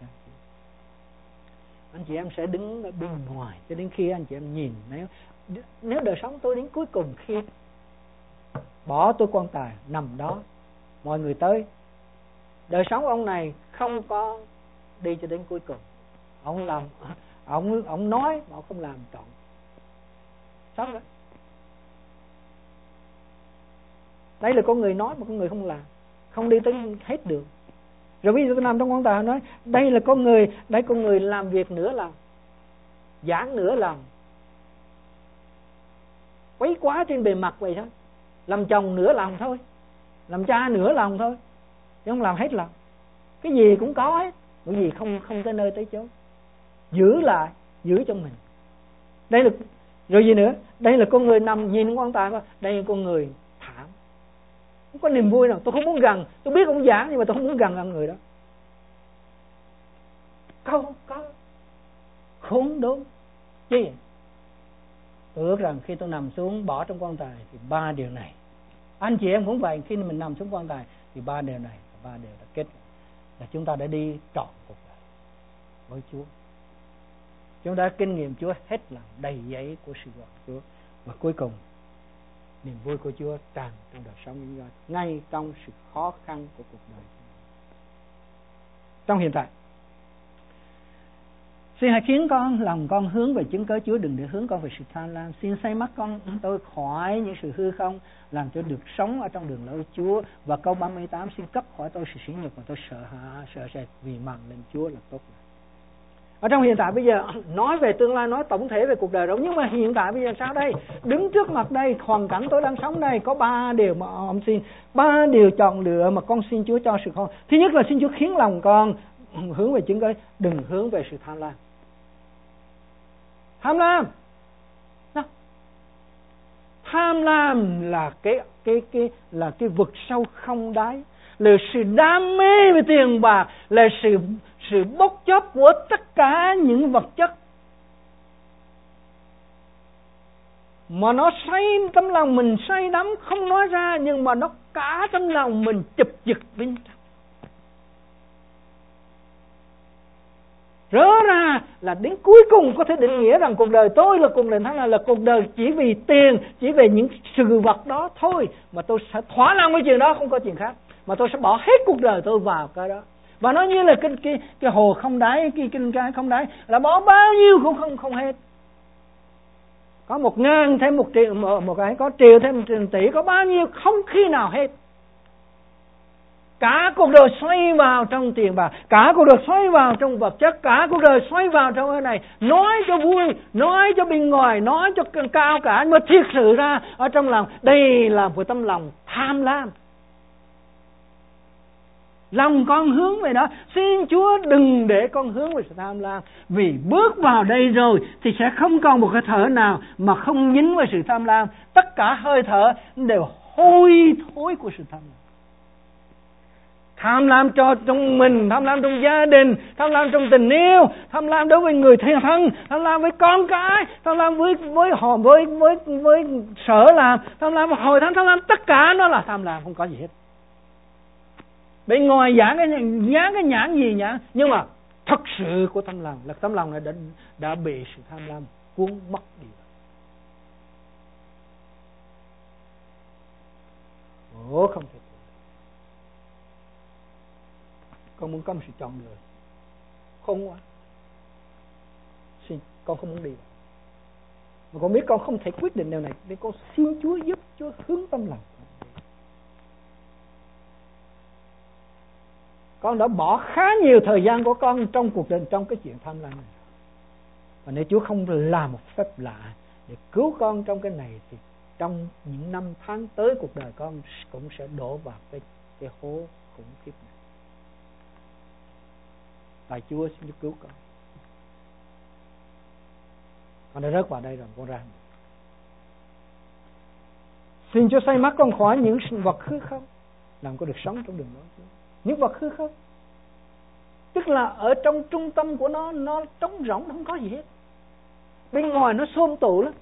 Anh chị em sẽ đứng ở bên ngoài cho đến khi anh chị em nhìn, nếu nếu đời sống tôi đến cuối cùng, khi bỏ tôi quan tài nằm đó, mọi người tới, đời sống ông này không có đi cho đến cuối cùng, ông làm, ông ông nói mà ông không làm trọn, sống đó. Đây là con người nói mà con người không làm, không đi tới hết đường. Rồi bây giờ tôi nằm trong quan tài nói, đây là con người, đây con người làm việc nửa lòng, giảng nửa lòng, quấy quá trên bề mặt vậy thôi, làm chồng nửa lòng thôi, làm cha nửa lòng thôi, chứ không làm hết lòng. Cái gì cũng có hết, cái gì không không tới nơi tới chốn, giữ lại, giữ cho mình. Đây là rồi gì nữa? Đây là con người nằm nhìn quan tài mà, đây là con người thảm, không có niềm vui nào. Tôi không muốn gần, tôi biết ông giảng nhưng mà tôi không muốn gần ông người đó. Không có, khốn đốn chứ gì. Tôi ước rằng khi tôi nằm xuống bỏ trong quan tài thì ba điều này, anh chị em cũng vậy, khi mình nằm xuống quan tài thì ba điều này, ba điều đã kết là chúng ta đã đi trọn cuộc đời với Chúa. Chúng ta kinh nghiệm Chúa hết lòng, đầy dẫy của sự gọi Chúa, và cuối cùng niềm vui của Chúa tràn trong đời sống của chúng ta, ngay trong sự khó khăn của cuộc đời. Trong hiện tại, xin hãy khiến con lòng con hướng về chứng cớ Chúa, đừng để hướng con về sự tham lam. Xin xây mắt con tôi khỏi những sự hư không, làm cho được sống ở trong đường lối Chúa. Và câu ba mươi tám, xin cất khỏi tôi sự sỉ nhục mà tôi sợ hãi, sợ sệt, vì màn lên Chúa là tốt. Ở trong hiện tại bây giờ, nói về tương lai, nói tổng thể về cuộc đời đó, nhưng mà hiện tại bây giờ sao đây? Đứng trước mặt đây, hoàn cảnh tôi đang sống đây, có ba điều mà ông xin, ba điều chọn lựa mà con xin Chúa cho sự con. Thứ nhất là xin Chúa khiến lòng con hướng về chứng cớ, đừng hướng về sự tham lam. Tham lam, no. Tham lam là cái cái cái là cái vực sâu không đáy, là sự đam mê về tiền bạc, là sự sự bốc chốc của tất cả những vật chất mà nó say trong lòng mình, say đắm không nói ra, nhưng mà nó cả trong lòng mình chụp giật bên trong. Rõ ra là đến cuối cùng có thể định nghĩa rằng cuộc đời tôi là cuộc đời thế này, là cuộc đời chỉ vì tiền, chỉ về những sự vật đó thôi, mà tôi sẽ thỏa lòng với chuyện đó, không có chuyện khác, mà tôi sẽ bỏ hết cuộc đời tôi vào cái đó. Và nó như là cái cái cái hồ không đáy, cái kinh cái không đáy, là bỏ bao nhiêu cũng không không hết. Có một ngàn thêm một triệu, một, một cái có triệu thêm một tỷ, có bao nhiêu không khi nào hết. Cả cuộc đời xoay vào trong tiền bạc, cả cuộc đời xoay vào trong vật chất, cả cuộc đời xoay vào trong cái này, nói cho vui, nói cho bên ngoài, nói cho cao cả, nhưng mà thiệt sự ra ở trong lòng đây là một tâm lòng tham lam. Lòng con hướng về đó, xin Chúa đừng để con hướng về sự tham lam, vì bước vào đây rồi thì sẽ không còn một hơi thở nào mà không dính vào sự tham lam. Tất cả hơi thở đều hôi thối của sự tham lam. Tham lam cho trong mình, tham lam trong gia đình, tham lam trong tình yêu, tham lam đối với người thân, tham lam với con cái, tham lam với với họ, với với với sở làm, tham lam với hội thánh, tham lam, tất cả nó là tham lam, không có gì hết. Bên ngoài dán cái dán cái nhãn gì nhãn, nhưng mà thật sự của tâm lòng là tâm lòng này đã đã bị sự tham lam cuốn mất đi. Ồ, không thể. Con muốn có một sự chọn lựa. khôn quá, xin con không muốn đi. Mà con biết con không thể quyết định điều này, nên con xin Chúa giúp Chúa hướng tâm lòng. Con đã bỏ khá nhiều thời gian của con trong cuộc đời, trong cái chuyện tham lam này. Và nếu Chúa không làm một phép lạ để cứu con trong cái này, thì trong những năm tháng tới cuộc đời con cũng sẽ đổ vào cái, cái hố khủng khiếp này. Tại Chúa xin Chúa cứu con. Con đã rớt vào đây rồi, con ra. Xin Chúa xây mắt con khỏi những vật hư không, làm con được sống trong đường lối Chúa. Những vật hư không, tức là ở trong trung tâm của nó, nó trống rỗng, không có gì hết. Bên ngoài nó xôm tụ lắm.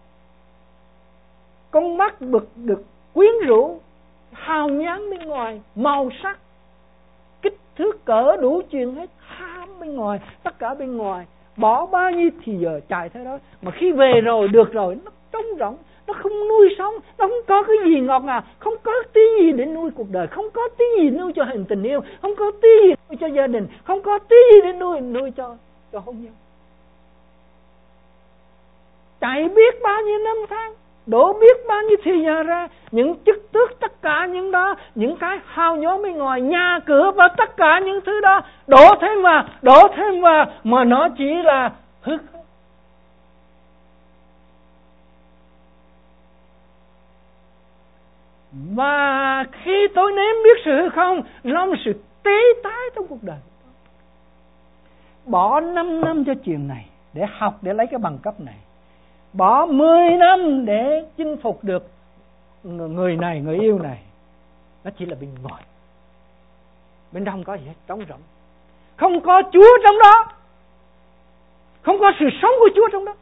Con mắt được, được quyến rũ, hào nhoáng bên ngoài, màu sắc, kích thước cỡ đủ chuyện hết, ham bên ngoài, tất cả bên ngoài. Bỏ bao nhiêu thì giờ chạy theo đó. Mà khi về rồi, được rồi, nó trống rỗng, nó không nuôi sống, nó không có cái gì ngọt ngào, không có tí gì để nuôi cuộc đời, không có tí gì nuôi cho hình tình yêu, không có tí gì nuôi cho gia đình, không có tí gì để nuôi nuôi cho cho hôn nhân. Chạy biết bao nhiêu năm tháng, đổ biết bao nhiêu thì giờ ra, những chức tước, tất cả những đó, những cái hào nhoáng bên ngoài, nhà cửa và tất cả những thứ đó đổ thêm vào, đổ thêm vào, mà nó chỉ là hư không. Và khi tôi nếm biết sự hư không, nó là sự tế tái trong cuộc đời. Bỏ năm năm cho chuyện này để học, để lấy cái bằng cấp này. Bỏ mười năm để chinh phục được người này, người yêu này. Nó chỉ là bên ngoài. Bên trong không có gì hết, trống rỗng. Không có Chúa trong đó. Không có sự sống của Chúa trong đó.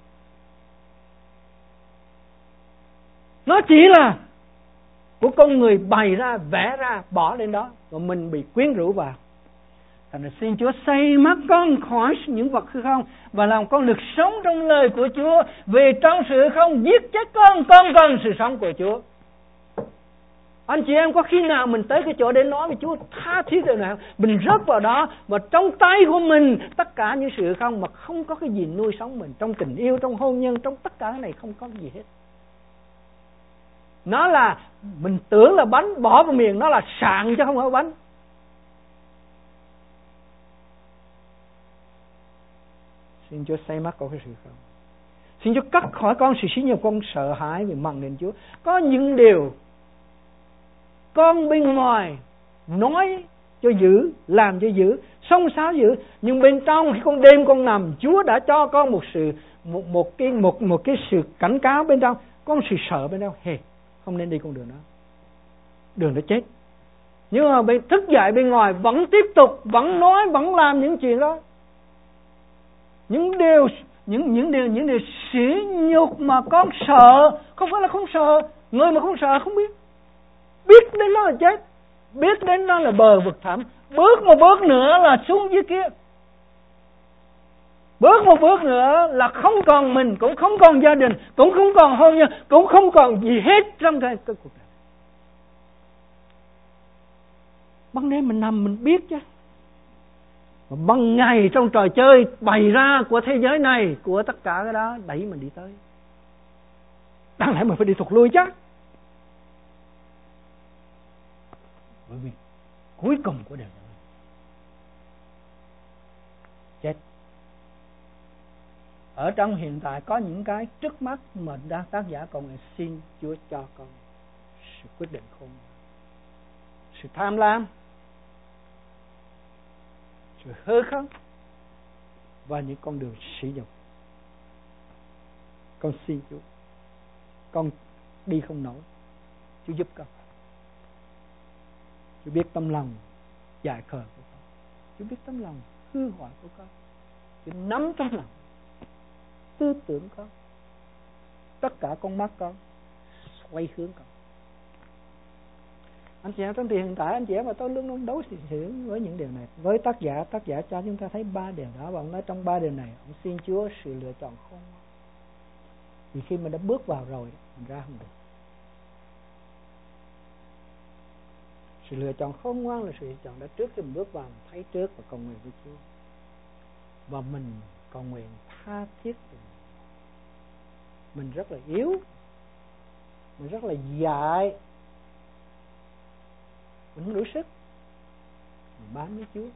Nó chỉ là của con người bày ra, vẽ ra, bỏ lên đó, và mình bị quyến rũ vào. Thành ra xin Chúa xây mắt con khỏi những vật hư không, và làm con được sống trong lời của Chúa. Vì trong sự không giết chết con, con cần sự sống của Chúa. Anh chị em có khi nào mình tới cái chỗ để nói với Chúa tha thiết điều nào, mình rớt vào đó, và trong tay của mình tất cả những sự không, mà không có cái gì nuôi sống mình, trong tình yêu, trong hôn nhân, trong tất cả cái này không có cái gì hết. Nó là, mình tưởng là bánh, bỏ vào miệng, nó là sạn chứ không phải bánh. Xin Chúa xây mắt con cái sự không. Xin Chúa cắt khỏi con sự xí nhập, con sợ hãi vì mặn đến Chúa. Có những điều con bên ngoài nói cho giữ, làm cho giữ, xông xáo giữ, nhưng bên trong khi con đêm con nằm, Chúa đã cho con một sự một một cái một một cái sự cảnh cáo bên trong, có một sự sợ bên trong. Hey, không nên đi con đường đó, đường đó chết. Nhưng mà bên thức dậy bên ngoài vẫn tiếp tục, vẫn nói, vẫn làm những chuyện đó. Những điều những những điều những điều sỉ nhục mà con sợ, không phải là không sợ, người mà không sợ không biết. Biết đến nó là chết, biết đến nó là bờ vực thẳm, bước một bước nữa là xuống dưới kia. Bước một bước nữa là không còn mình, cũng không còn gia đình, cũng không còn hôn nhân, cũng không còn gì hết trong cái, cái cuộc đời. Ban đêm mình nằm mình biết chứ. Mà ban ngày trong trò chơi bày ra của thế giới này, của tất cả cái đó đẩy mình đi tới. Đáng lẽ mình phải đi thụt lui chứ. Bởi vì cuối cùng của đời này chết. Ở trong hiện tại có những cái trước mắt mà đang tác giả cầu nguyện xin Chúa cho con sự quyết định khôn, sự tham lam, sự hư không và những con đường sỉ nhục. Con xin Chúa, con đi không nổi, Chúa giúp con. Chúa biết tâm lòng dại khờ của con, Chúa biết tâm lòng hư hoại của con, Chúa nắm trong lòng tư tưởng con, tất cả con mắt con xoay hướng con. Anh chị em trong hiện tại, anh chị em và tôi luôn luôn đấu xử với những điều này. Với tác giả, tác giả cho chúng ta thấy ba điều đó, và ông nói trong ba điều này ông xin Chúa sự lựa chọn khôn ngoan. Vì khi mình đã bước vào rồi, mình ra không được. Sự lựa chọn khôn ngoan là sự lựa chọn đã trước khi mình bước vào, mình thấy trước và cầu nguyện với Chúa. và mình cầu nguyện tha thiết. Mình rất là yếu, mình rất là dại, mình không đủ sức, mình bám với Chúa.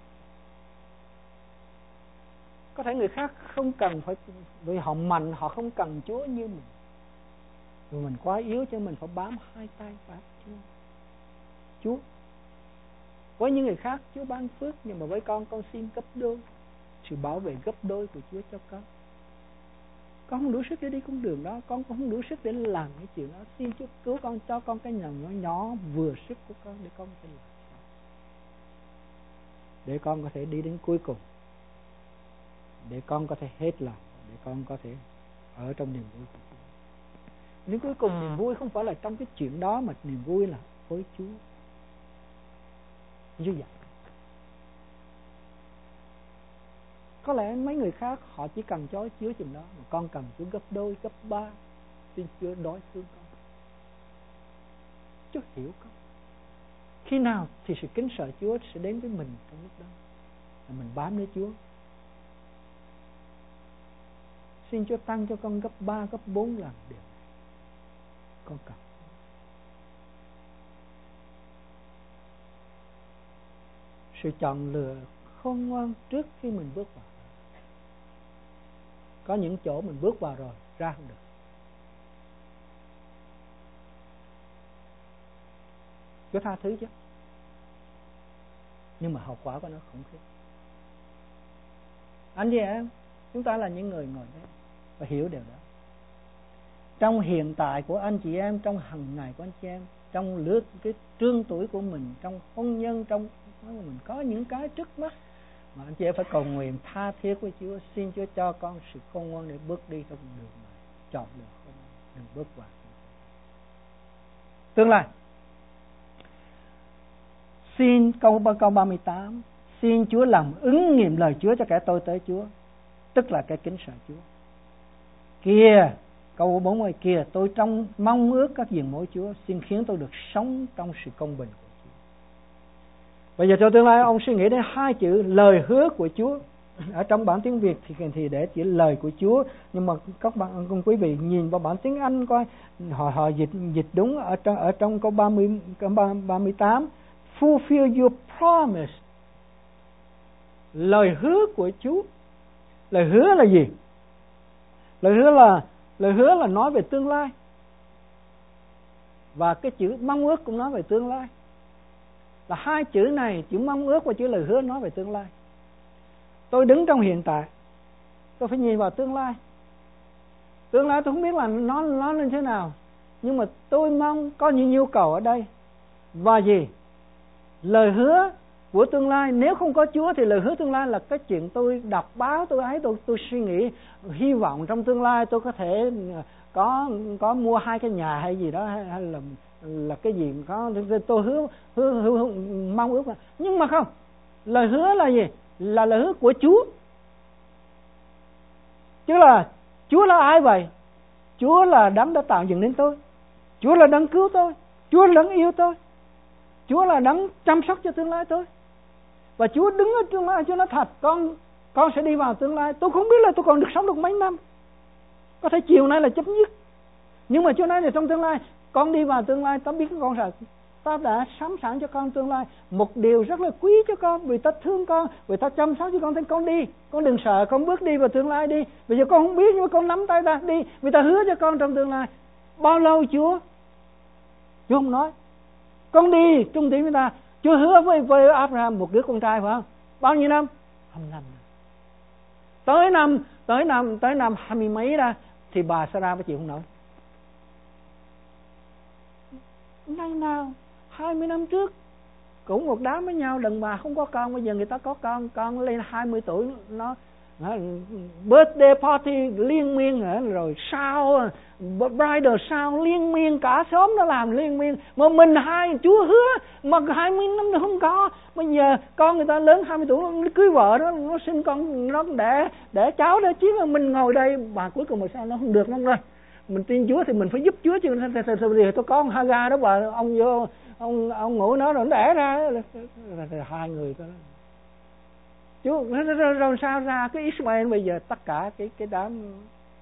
Có thể người khác không cần phải, vì họ mạnh, họ không cần Chúa như mình, vì mình quá yếu cho mình phải bám hai tay bám Chúa. Chúa với những người khác Chúa ban phước, nhưng mà với con, con xin gấp đôi sự bảo vệ gấp đôi của Chúa cho con. Con không đủ sức để đi con đường đó, con cũng không đủ sức để làm cái chuyện đó. Xin Chúa cứu con, cho con cái nhỏ nhỏ nhỏ vừa sức của con để con có thể làm, để con có thể đi đến cuối cùng, để con có thể hết lòng, để con có thể ở trong niềm vui của Chúa. Đến cuối cùng niềm vui không phải là trong cái chuyện đó, mà niềm vui là với Chúa. Như vậy, có lẽ mấy người khác họ chỉ cần cho Chúa chừng đó, mà con cần Chúa gấp đôi, gấp ba. Xin Chúa đối thương con, Chúa hiểu con. Khi nào thì sự kính sợ Chúa sẽ đến với mình trong lúc đó, là mình bám lấy Chúa. Xin Chúa tăng cho con gấp ba, gấp bốn lần điều này. Con cần. Sự chọn lựa khôn ngoan trước khi mình bước vào. Có những chỗ mình bước vào rồi ra không được. Chúa tha thứ chứ, nhưng mà hậu quả của nó khủng khiếp. Anh chị em, chúng ta là những người ngồi đây và hiểu điều đó. Trong hiện tại của anh chị em, trong hàng ngày của anh chị em, trong lứa cái trương tuổi của mình, trong hôn nhân, trong mình có những cái trước mắt mà anh chị em phải cầu nguyện tha thiết với Chúa. Xin Chúa cho con sự khôn ngoan để bước đi trong đường này, chọn được khôn ngoan, đừng bước vào tương lai. Xin câu câu ba mươi tám, xin Chúa làm ứng nghiệm lời Chúa cho kẻ tôi tới Chúa, tức là cái kính sợ Chúa. Kìa, câu bốn mươi, kìa tôi trong mong ước các diện mối Chúa, xin khiến tôi được sống trong sự công bình của Chúa. Bây giờ cho tương lai ông suy nghĩ đến hai chữ lời hứa của Chúa. Ở trong bản tiếng Việt thì thì để chữ lời của Chúa, nhưng mà các bạn cùng quý vị nhìn vào bản tiếng Anh coi họ họ dịch dịch đúng ở trong ở trong câu ba mươi câu ba mươi tám, fulfill your promise. Lời hứa của Chúa. Lời hứa là gì? Lời hứa là lời hứa là nói về tương lai. Và cái chữ mong ước cũng nói về tương lai. Là hai chữ này, chữ mong ước và chữ lời hứa nói về tương lai. Tôi đứng trong hiện tại, tôi phải nhìn vào tương lai. Tương lai tôi không biết là nó nó như thế nào, nhưng mà tôi mong có những nhu cầu ở đây. Và gì? Lời hứa của tương lai, nếu không có Chúa thì lời hứa tương lai là cái chuyện tôi đọc báo, tôi ấy, tôi tôi suy nghĩ, hy vọng trong tương lai tôi có thể có có mua hai cái nhà hay gì đó, hay, hay là là cái gì có tôi hứa hứa, hứa, hứa mong ước mà. Nhưng mà không, lời hứa là gì? Là lời hứa của Chúa. Chứ là Chúa là ai vậy? Chúa là đấng đã tạo dựng nên tôi, Chúa là đấng cứu tôi, Chúa là đấng yêu tôi, Chúa là đấng chăm sóc cho tương lai tôi. Và Chúa đứng ở tương lai, Chúa nói thật, con con sẽ đi vào tương lai. Tôi không biết là tôi còn được sống được mấy năm, có thể chiều nay là chấm dứt, nhưng mà Chúa nói là trong tương lai con đi vào tương lai. Ta biết con rằng ta đã sắm sẵn cho con tương lai một điều rất là quý cho con, vì ta thương con, vì ta chăm sóc cho con. Thế con đi, con đừng sợ, con bước đi vào tương lai đi. Bây giờ con không biết, nhưng mà con nắm tay ta đi, vì ta hứa cho con trong tương lai. Bao lâu Chúa? Chúa không nói. Con đi trung tín với ta. Chúa hứa với, với Abraham một đứa con trai phải không? Bao nhiêu năm? hai mươi năm. Tới năm tới năm tới năm hai mươi mấy ra thì bà Sarah mới chịu không nổi. Năm nào hai mươi năm trước cũng một đám với nhau, đàn bà không có con, bây giờ người ta có con, con lên hai mươi tuổi nó birthday party liên miên, rồi sao bridal sao liên miên, cả xóm nó làm liên miên, mà mình hai Chúa hứa mà hai mươi năm nó không có. Bây giờ con người ta lớn hai mươi tuổi nó cưới vợ đó, nó sinh con, nó đẻ đẻ cháu đó, chứ mà mình ngồi đây bà cuối cùng mà sao nó không được không rồi. Mình tin Chúa thì mình phải giúp Chúa chứ. Thì tôi có Hagar đó, bà ông vô ông ông ngủ nó rồi nó đẻ ra rồi hai người thôi. Chúa rồi, rồi sao ra cái Ismail bây giờ tất cả cái cái đám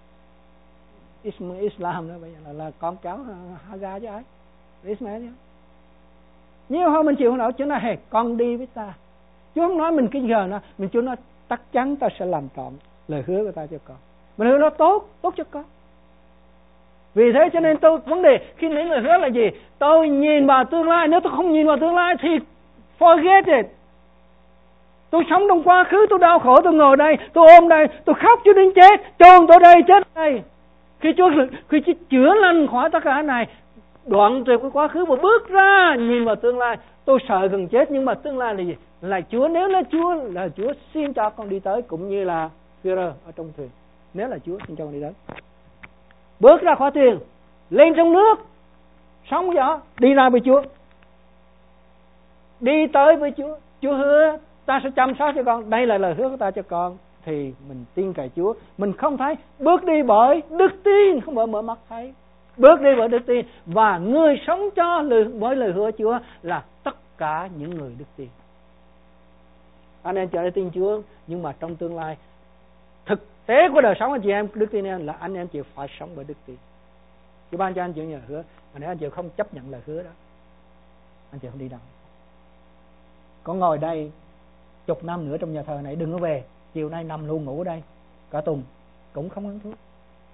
Islam đó bây giờ là, là con cháu Hagar chứ ai? Ismail chứ. Nhiều hôm mình chịu không nổi, Chúa nói hey, con đi với ta. Chúa không nói mình cái giờ nó, mình Chúa nói chắc chắn ta sẽ làm trọn lời hứa của ta cho con. Mình hứa nó tốt, tốt cho con. Vì thế cho nên tôi vấn đề khi lấy lời hứa là gì? Tôi nhìn vào tương lai, nếu tôi không nhìn vào tương lai thì forget it. Tôi sống trong quá khứ, tôi đau khổ, tôi ngồi đây, tôi ôm đây, tôi khóc cho đến chết, chôn tôi đây, chết đây. Khi Chúa khi Chúa chữa lành khỏi tất cả này, đoạn tuyệt cái quá khứ và bước ra nhìn vào tương lai, tôi sợ gần chết, nhưng mà tương lai là gì? Là Chúa, nếu là Chúa là Chúa xin cho con đi tới, cũng như là Phêrô ở trong thuyền. Nếu là Chúa xin cho con đi tới, bước ra khỏi thuyền, lên trong nước, sóng gió, đi ra với Chúa, đi tới với Chúa. Chúa hứa ta sẽ chăm sóc cho con, đây là lời hứa của ta cho con. Thì mình tin cậy Chúa. Mình không thấy, bước đi bởi đức tin, không bởi mở mắt thấy. Bước đi bởi đức tin. Và người sống cho lời, bởi lời hứa Chúa là tất cả những người đức tin. Anh em chờ để tin Chúa, nhưng mà trong tương lai thực tế của đời sống anh chị em, đức tin em là anh em chịu phải sống bởi đức tin. Chúa ban cho anh chịu lời hứa, mà nếu anh chịu không chấp nhận lời hứa đó, anh chịu không đi đâu. Có ngồi đây chục năm nữa trong nhà thờ này, đừng có về, chiều nay nằm luôn ngủ ở đây cả tuần cũng không ăn thuốc.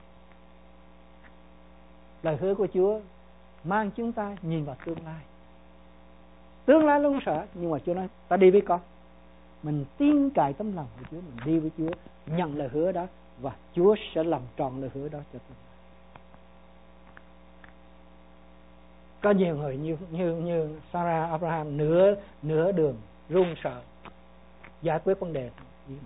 Lời hứa của Chúa mang chúng ta nhìn vào tương lai. Tương lai luôn sợ, nhưng mà Chúa nói ta đi với con. Mình tin cậy tấm lòng của Chúa, mình đi với Chúa, nhận lời hứa đó, và Chúa sẽ làm tròn lời hứa đó cho tôi. Có nhiều người như như như Sarah, Abraham nửa nửa đường run sợ giải quyết vấn đề.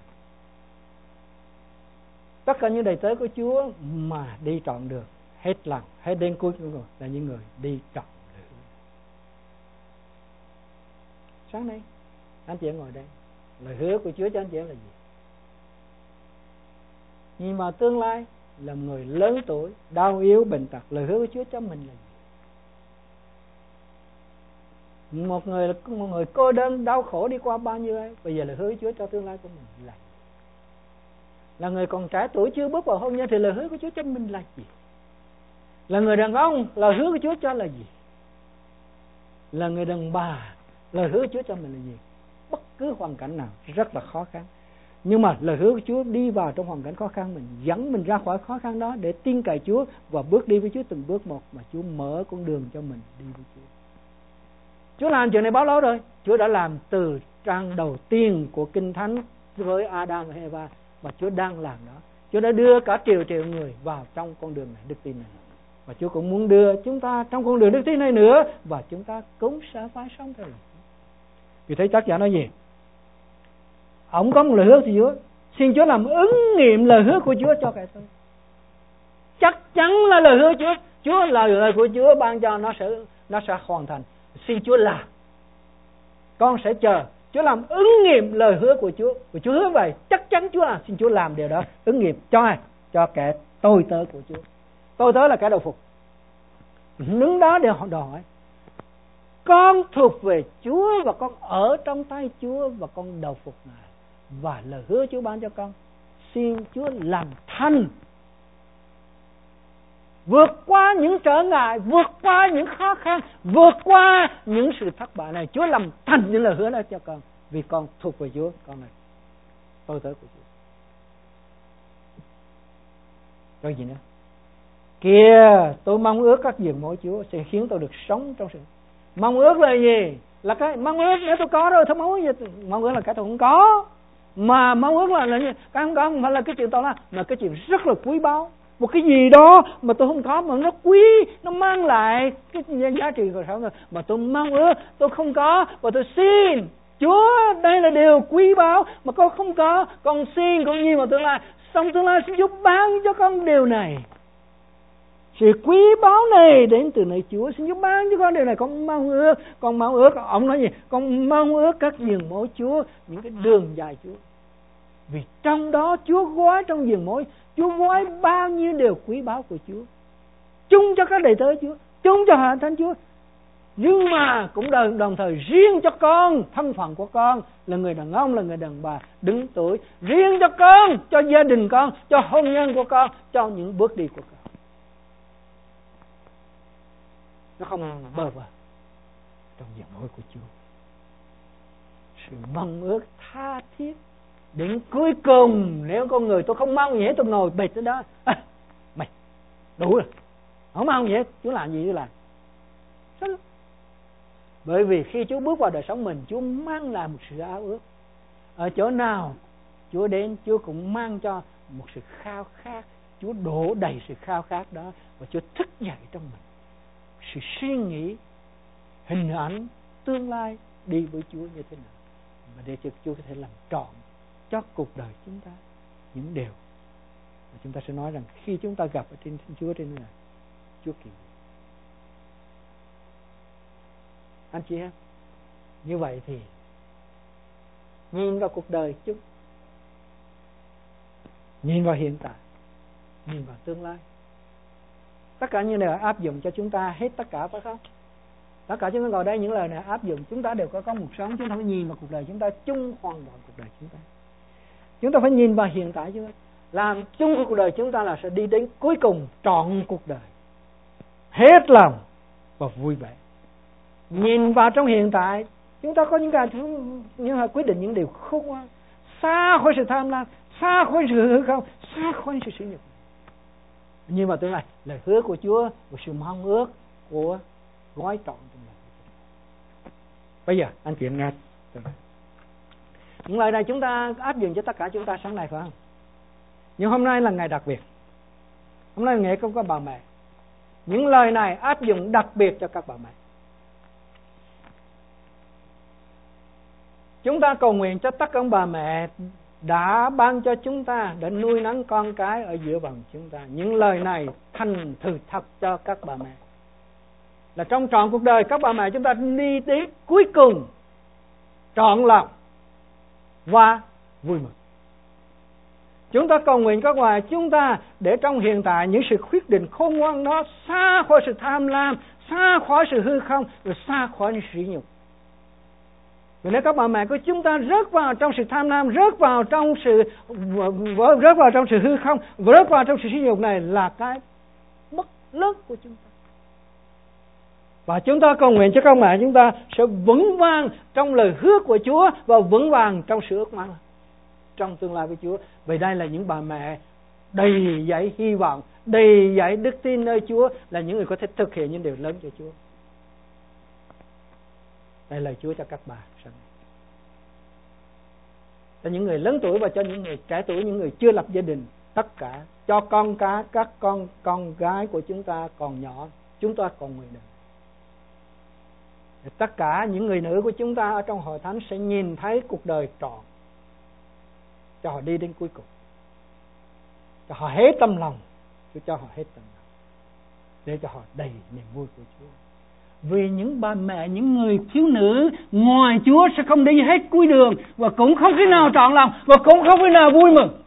Tất cả những đầy tớ của Chúa mà đi trọn đường hết lòng, hết đến cuối cùng là những người đi trọn đường. Sáng nay anh chị em ngồi đây, lời hứa của Chúa cho anh chị em là gì? Nhưng mà tương lai là người lớn tuổi, đau yếu, bệnh tật, lời hứa của Chúa cho mình là gì? Một người là một người cô đơn, đau khổ đi qua bao nhiêu ấy, bây giờ lời hứa của Chúa cho tương lai của mình là là người còn trẻ tuổi chưa bước vào hôn nhân thì lời hứa của Chúa cho mình là gì? Là người đàn ông, lời hứa của Chúa cho là gì? Là người đàn bà, lời hứa của Chúa cho mình là gì? Bất cứ hoàn cảnh nào rất là khó khăn, nhưng mà lời hứa của Chúa đi vào trong hoàn cảnh khó khăn, mình dẫn mình ra khỏi khó khăn đó để tin cậy Chúa và bước đi với Chúa từng bước một, mà Chúa mở con đường cho mình đi với Chúa. Chúa làm chuyện này bao lâu rồi? Chúa đã làm từ trang đầu tiên của Kinh Thánh với Adam và Eva, và Chúa đang làm đó. Chúa đã đưa cả triệu triệu người vào trong con đường này, đức tin này, và Chúa cũng muốn đưa chúng ta trong con đường đức tin này nữa, và chúng ta cũng sẽ phải sống theo lời. Vì thế tác giả nói gì? Ông có một lời hứa của Chúa, xin Chúa làm ứng nghiệm lời hứa của Chúa cho kẻ tôi. Chắc chắn là lời hứa Chúa, Chúa là lời của Chúa ban cho nó sẽ nó sẽ hoàn thành. Xin Chúa làm, con sẽ chờ Chúa làm ứng nghiệm lời hứa của Chúa. Và Chúa hứa vậy, chắc chắn Chúa làm. Xin Chúa làm điều đó ứng nghiệm cho ai? Cho kẻ tôi tớ của Chúa. Tôi tớ là kẻ đầu phục. Đứng đó để họ đòi hỏi, con thuộc về Chúa và con ở trong tay Chúa và con đầu phục Ngài. Và lời hứa Chúa ban cho con, xin Chúa làm thành, vượt qua những trở ngại, vượt qua những khó khăn, vượt qua những sự thất bại này. Chúa làm thành những lời hứa đó cho con, vì con thuộc về Chúa, con này tôi tớ của Chúa. Rồi gì nữa? Kìa, tôi mong ước các giường mối Chúa sẽ khiến tôi được sống trong sự. Mong ước là gì? Là cái mong ước nếu tôi có rồi, tôi mong ước gì? Mong ước là cái tôi không có. Mà mong ước là, là cái không có không phải là cái chuyện to là mà cái chuyện rất là quý báu. Một cái gì đó mà tôi không có mà nó quý, nó mang lại cái giá trị của sống rồi, mà tôi mong ước tôi không có, và tôi xin Chúa, đây là điều quý báu mà con không có, con xin con nhìn vào tương lai, xong tương lai sẽ giúp ban cho con điều này. Sự quý báu này đến từ nơi Chúa, xin giúp ban cho con điều này. Con mong ước, con mong ước, ông nói gì? Con mong ước các giường mối Chúa, những cái đường dài Chúa. Vì trong đó Chúa gói trong giường mối, Chúa gói bao nhiêu điều quý báu của Chúa, chung cho các đầy tớ Chúa, chung cho hội thánh Chúa. Nhưng mà cũng đồng, đồng thời riêng cho con, thân phận của con là người đàn ông, là người đàn bà đứng tuổi, riêng cho con, cho gia đình con, cho hôn nhân của con, cho những bước đi của con. Nó không bơ vơ trong giọng nói của Chúa. Sự mong ước tha thiết đến cuối cùng. Nếu con người tôi không mong gì hết, tôi ngồi bệt ở đó, à, mày đủ rồi, không mong gì hết, Chúa làm gì Chúa làm. Bởi vì khi Chúa bước vào đời sống mình, Chúa mang lại một sự ao ước. Ở chỗ nào Chúa đến, Chúa cũng mang cho một sự khao khát. Chúa đổ đầy sự khao khát đó, và Chúa thức dậy trong mình sự suy nghĩ, hình ảnh tương lai đi với Chúa như thế nào, và để cho Chúa có thể làm trọn cho cuộc đời chúng ta những điều mà chúng ta sẽ nói rằng khi chúng ta gặp ở trên Chúa trên này, Chúa kỳ. Anh chị em, như vậy thì nhìn vào cuộc đời chúng, nhìn vào hiện tại, nhìn vào tương lai, tất cả những điều áp dụng cho chúng ta hết tất cả, phải không? Tất cả chúng ta ngồi đây, những lời này áp dụng, chúng ta đều có có một sống. Chúng ta phải nhìn vào cuộc đời chúng ta, chung hoàn toàn cuộc đời chúng ta. Chúng ta phải nhìn vào hiện tại chúng ta, làm chung cuộc đời chúng ta là sẽ đi đến cuối cùng trọn cuộc đời, hết lòng và vui vẻ. Nhìn vào trong hiện tại, chúng ta có những cái những cái quyết định những điều khôn ngoan, xa khỏi sự tham lam, xa khỏi sự hư không, xa khỏi sự sử dụng. Nhưng mà tương lai, lời hứa của Chúa, một sự mong ước của gói trọn trong lòng. Bây giờ anh chị em nghe những lời này, chúng ta áp dụng cho tất cả chúng ta sáng nay, phải không? Nhưng hôm nay là ngày đặc biệt, hôm nay là ngày của các bà mẹ. Những lời này áp dụng đặc biệt cho các bà mẹ. Chúng ta cầu nguyện cho tất cả bà mẹ đã ban cho chúng ta, để nuôi nấng con cái ở giữa vòng chúng ta. Những lời này thành thực thật cho các bà mẹ, là trong trọn cuộc đời các bà mẹ chúng ta đi đến cuối cùng trọn lòng và vui mừng. Chúng ta cầu nguyện các bà chúng ta để trong hiện tại những sự quyết định khôn ngoan đó xa khỏi sự tham lam, xa khỏi sự hư không, rồi xa khỏi những sỉ nhục. Vì nếu các bà mẹ của chúng ta rớt vào trong sự tham lam, rớt vào trong sự rớt vào trong sự hư không, rớt vào trong sự sỉ nhục này, là cái mất lớn của chúng ta. Và chúng ta cầu nguyện cho các mẹ chúng ta sẽ vững vàng trong lời hứa của Chúa, và vững vàng trong sự ước mong trong tương lai với Chúa. Vì đây là những bà mẹ đầy dẫy hy vọng, đầy dẫy đức tin nơi Chúa, là những người có thể thực hiện những điều lớn cho Chúa. Đây là Chúa cho các bà, cho những người lớn tuổi và cho những người trẻ tuổi, những người chưa lập gia đình, tất cả cho con cá các con con gái của chúng ta còn nhỏ, chúng ta còn người đời. Tất cả những người nữ của chúng ta ở trong hội thánh sẽ nhìn thấy cuộc đời trọn, cho họ đi đến cuối cùng, cho họ hết tâm lòng, cho họ hết tâm lòng, để cho họ đầy niềm vui của Chúa. Vì những bà mẹ, những người thiếu nữ ngoài Chúa sẽ không đi hết cuối đường, và cũng không khi nào trọn lòng, và cũng không khi nào vui mừng,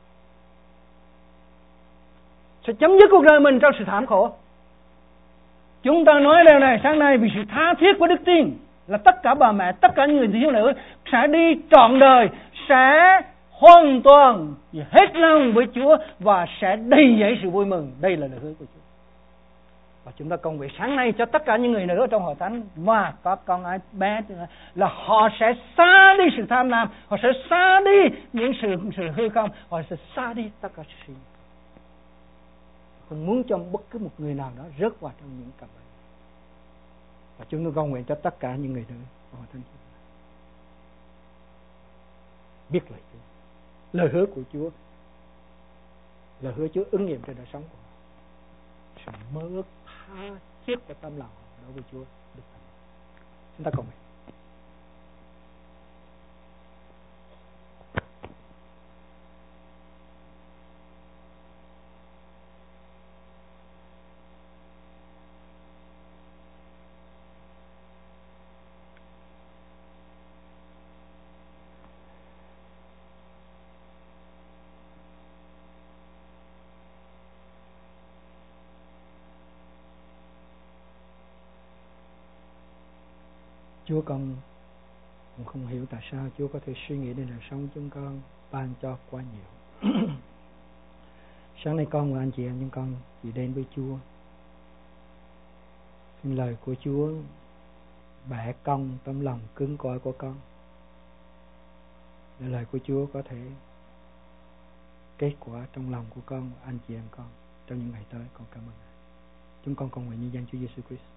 sẽ chấm dứt cuộc đời mình trong sự thảm khổ. Chúng ta nói điều này sáng nay vì sự tha thiết của đức tin, là tất cả bà mẹ, tất cả những người thiếu nữ sẽ đi trọn đời, sẽ hoàn toàn hết lòng với Chúa, và sẽ đầy dẫy sự vui mừng. Đây là lời hứa của Chúa. Và chúng ta cầu nguyện sáng nay cho tất cả những người nữ ở trong hội thánh và có con ai bé, là họ sẽ xa đi sự tham lam, họ sẽ xa đi những sự sự hư không, họ sẽ xa đi tất cả sự không muốn cho bất cứ một người nào đó rớt vào trong những cặp ấy. Và chúng tôi cầu nguyện cho tất cả những người nữ ở hội thánh biết lời Chúa, lời hứa của Chúa, lời hứa Chúa ứng nghiệm trên đời sống của họ. Sự mơ ước tha thiết của tâm lòng đối với Chúa được thành. Chúng ta cầu nguyện. Chúa con cũng không hiểu tại sao Chúa có thể suy nghĩ đến đời sống chúng con ban cho quá nhiều. Sáng nay con và anh chị em chúng con chỉ đến với Chúa. Xin lời của Chúa bẻ cong tấm lòng cứng cỏi của con, để lời của Chúa có thể kết quả trong lòng của con và anh chị em con trong những ngày tới. Con cảm ơn Ngài. Chúng con cầu nguyện nhân danh Chúa Giêsu Christ.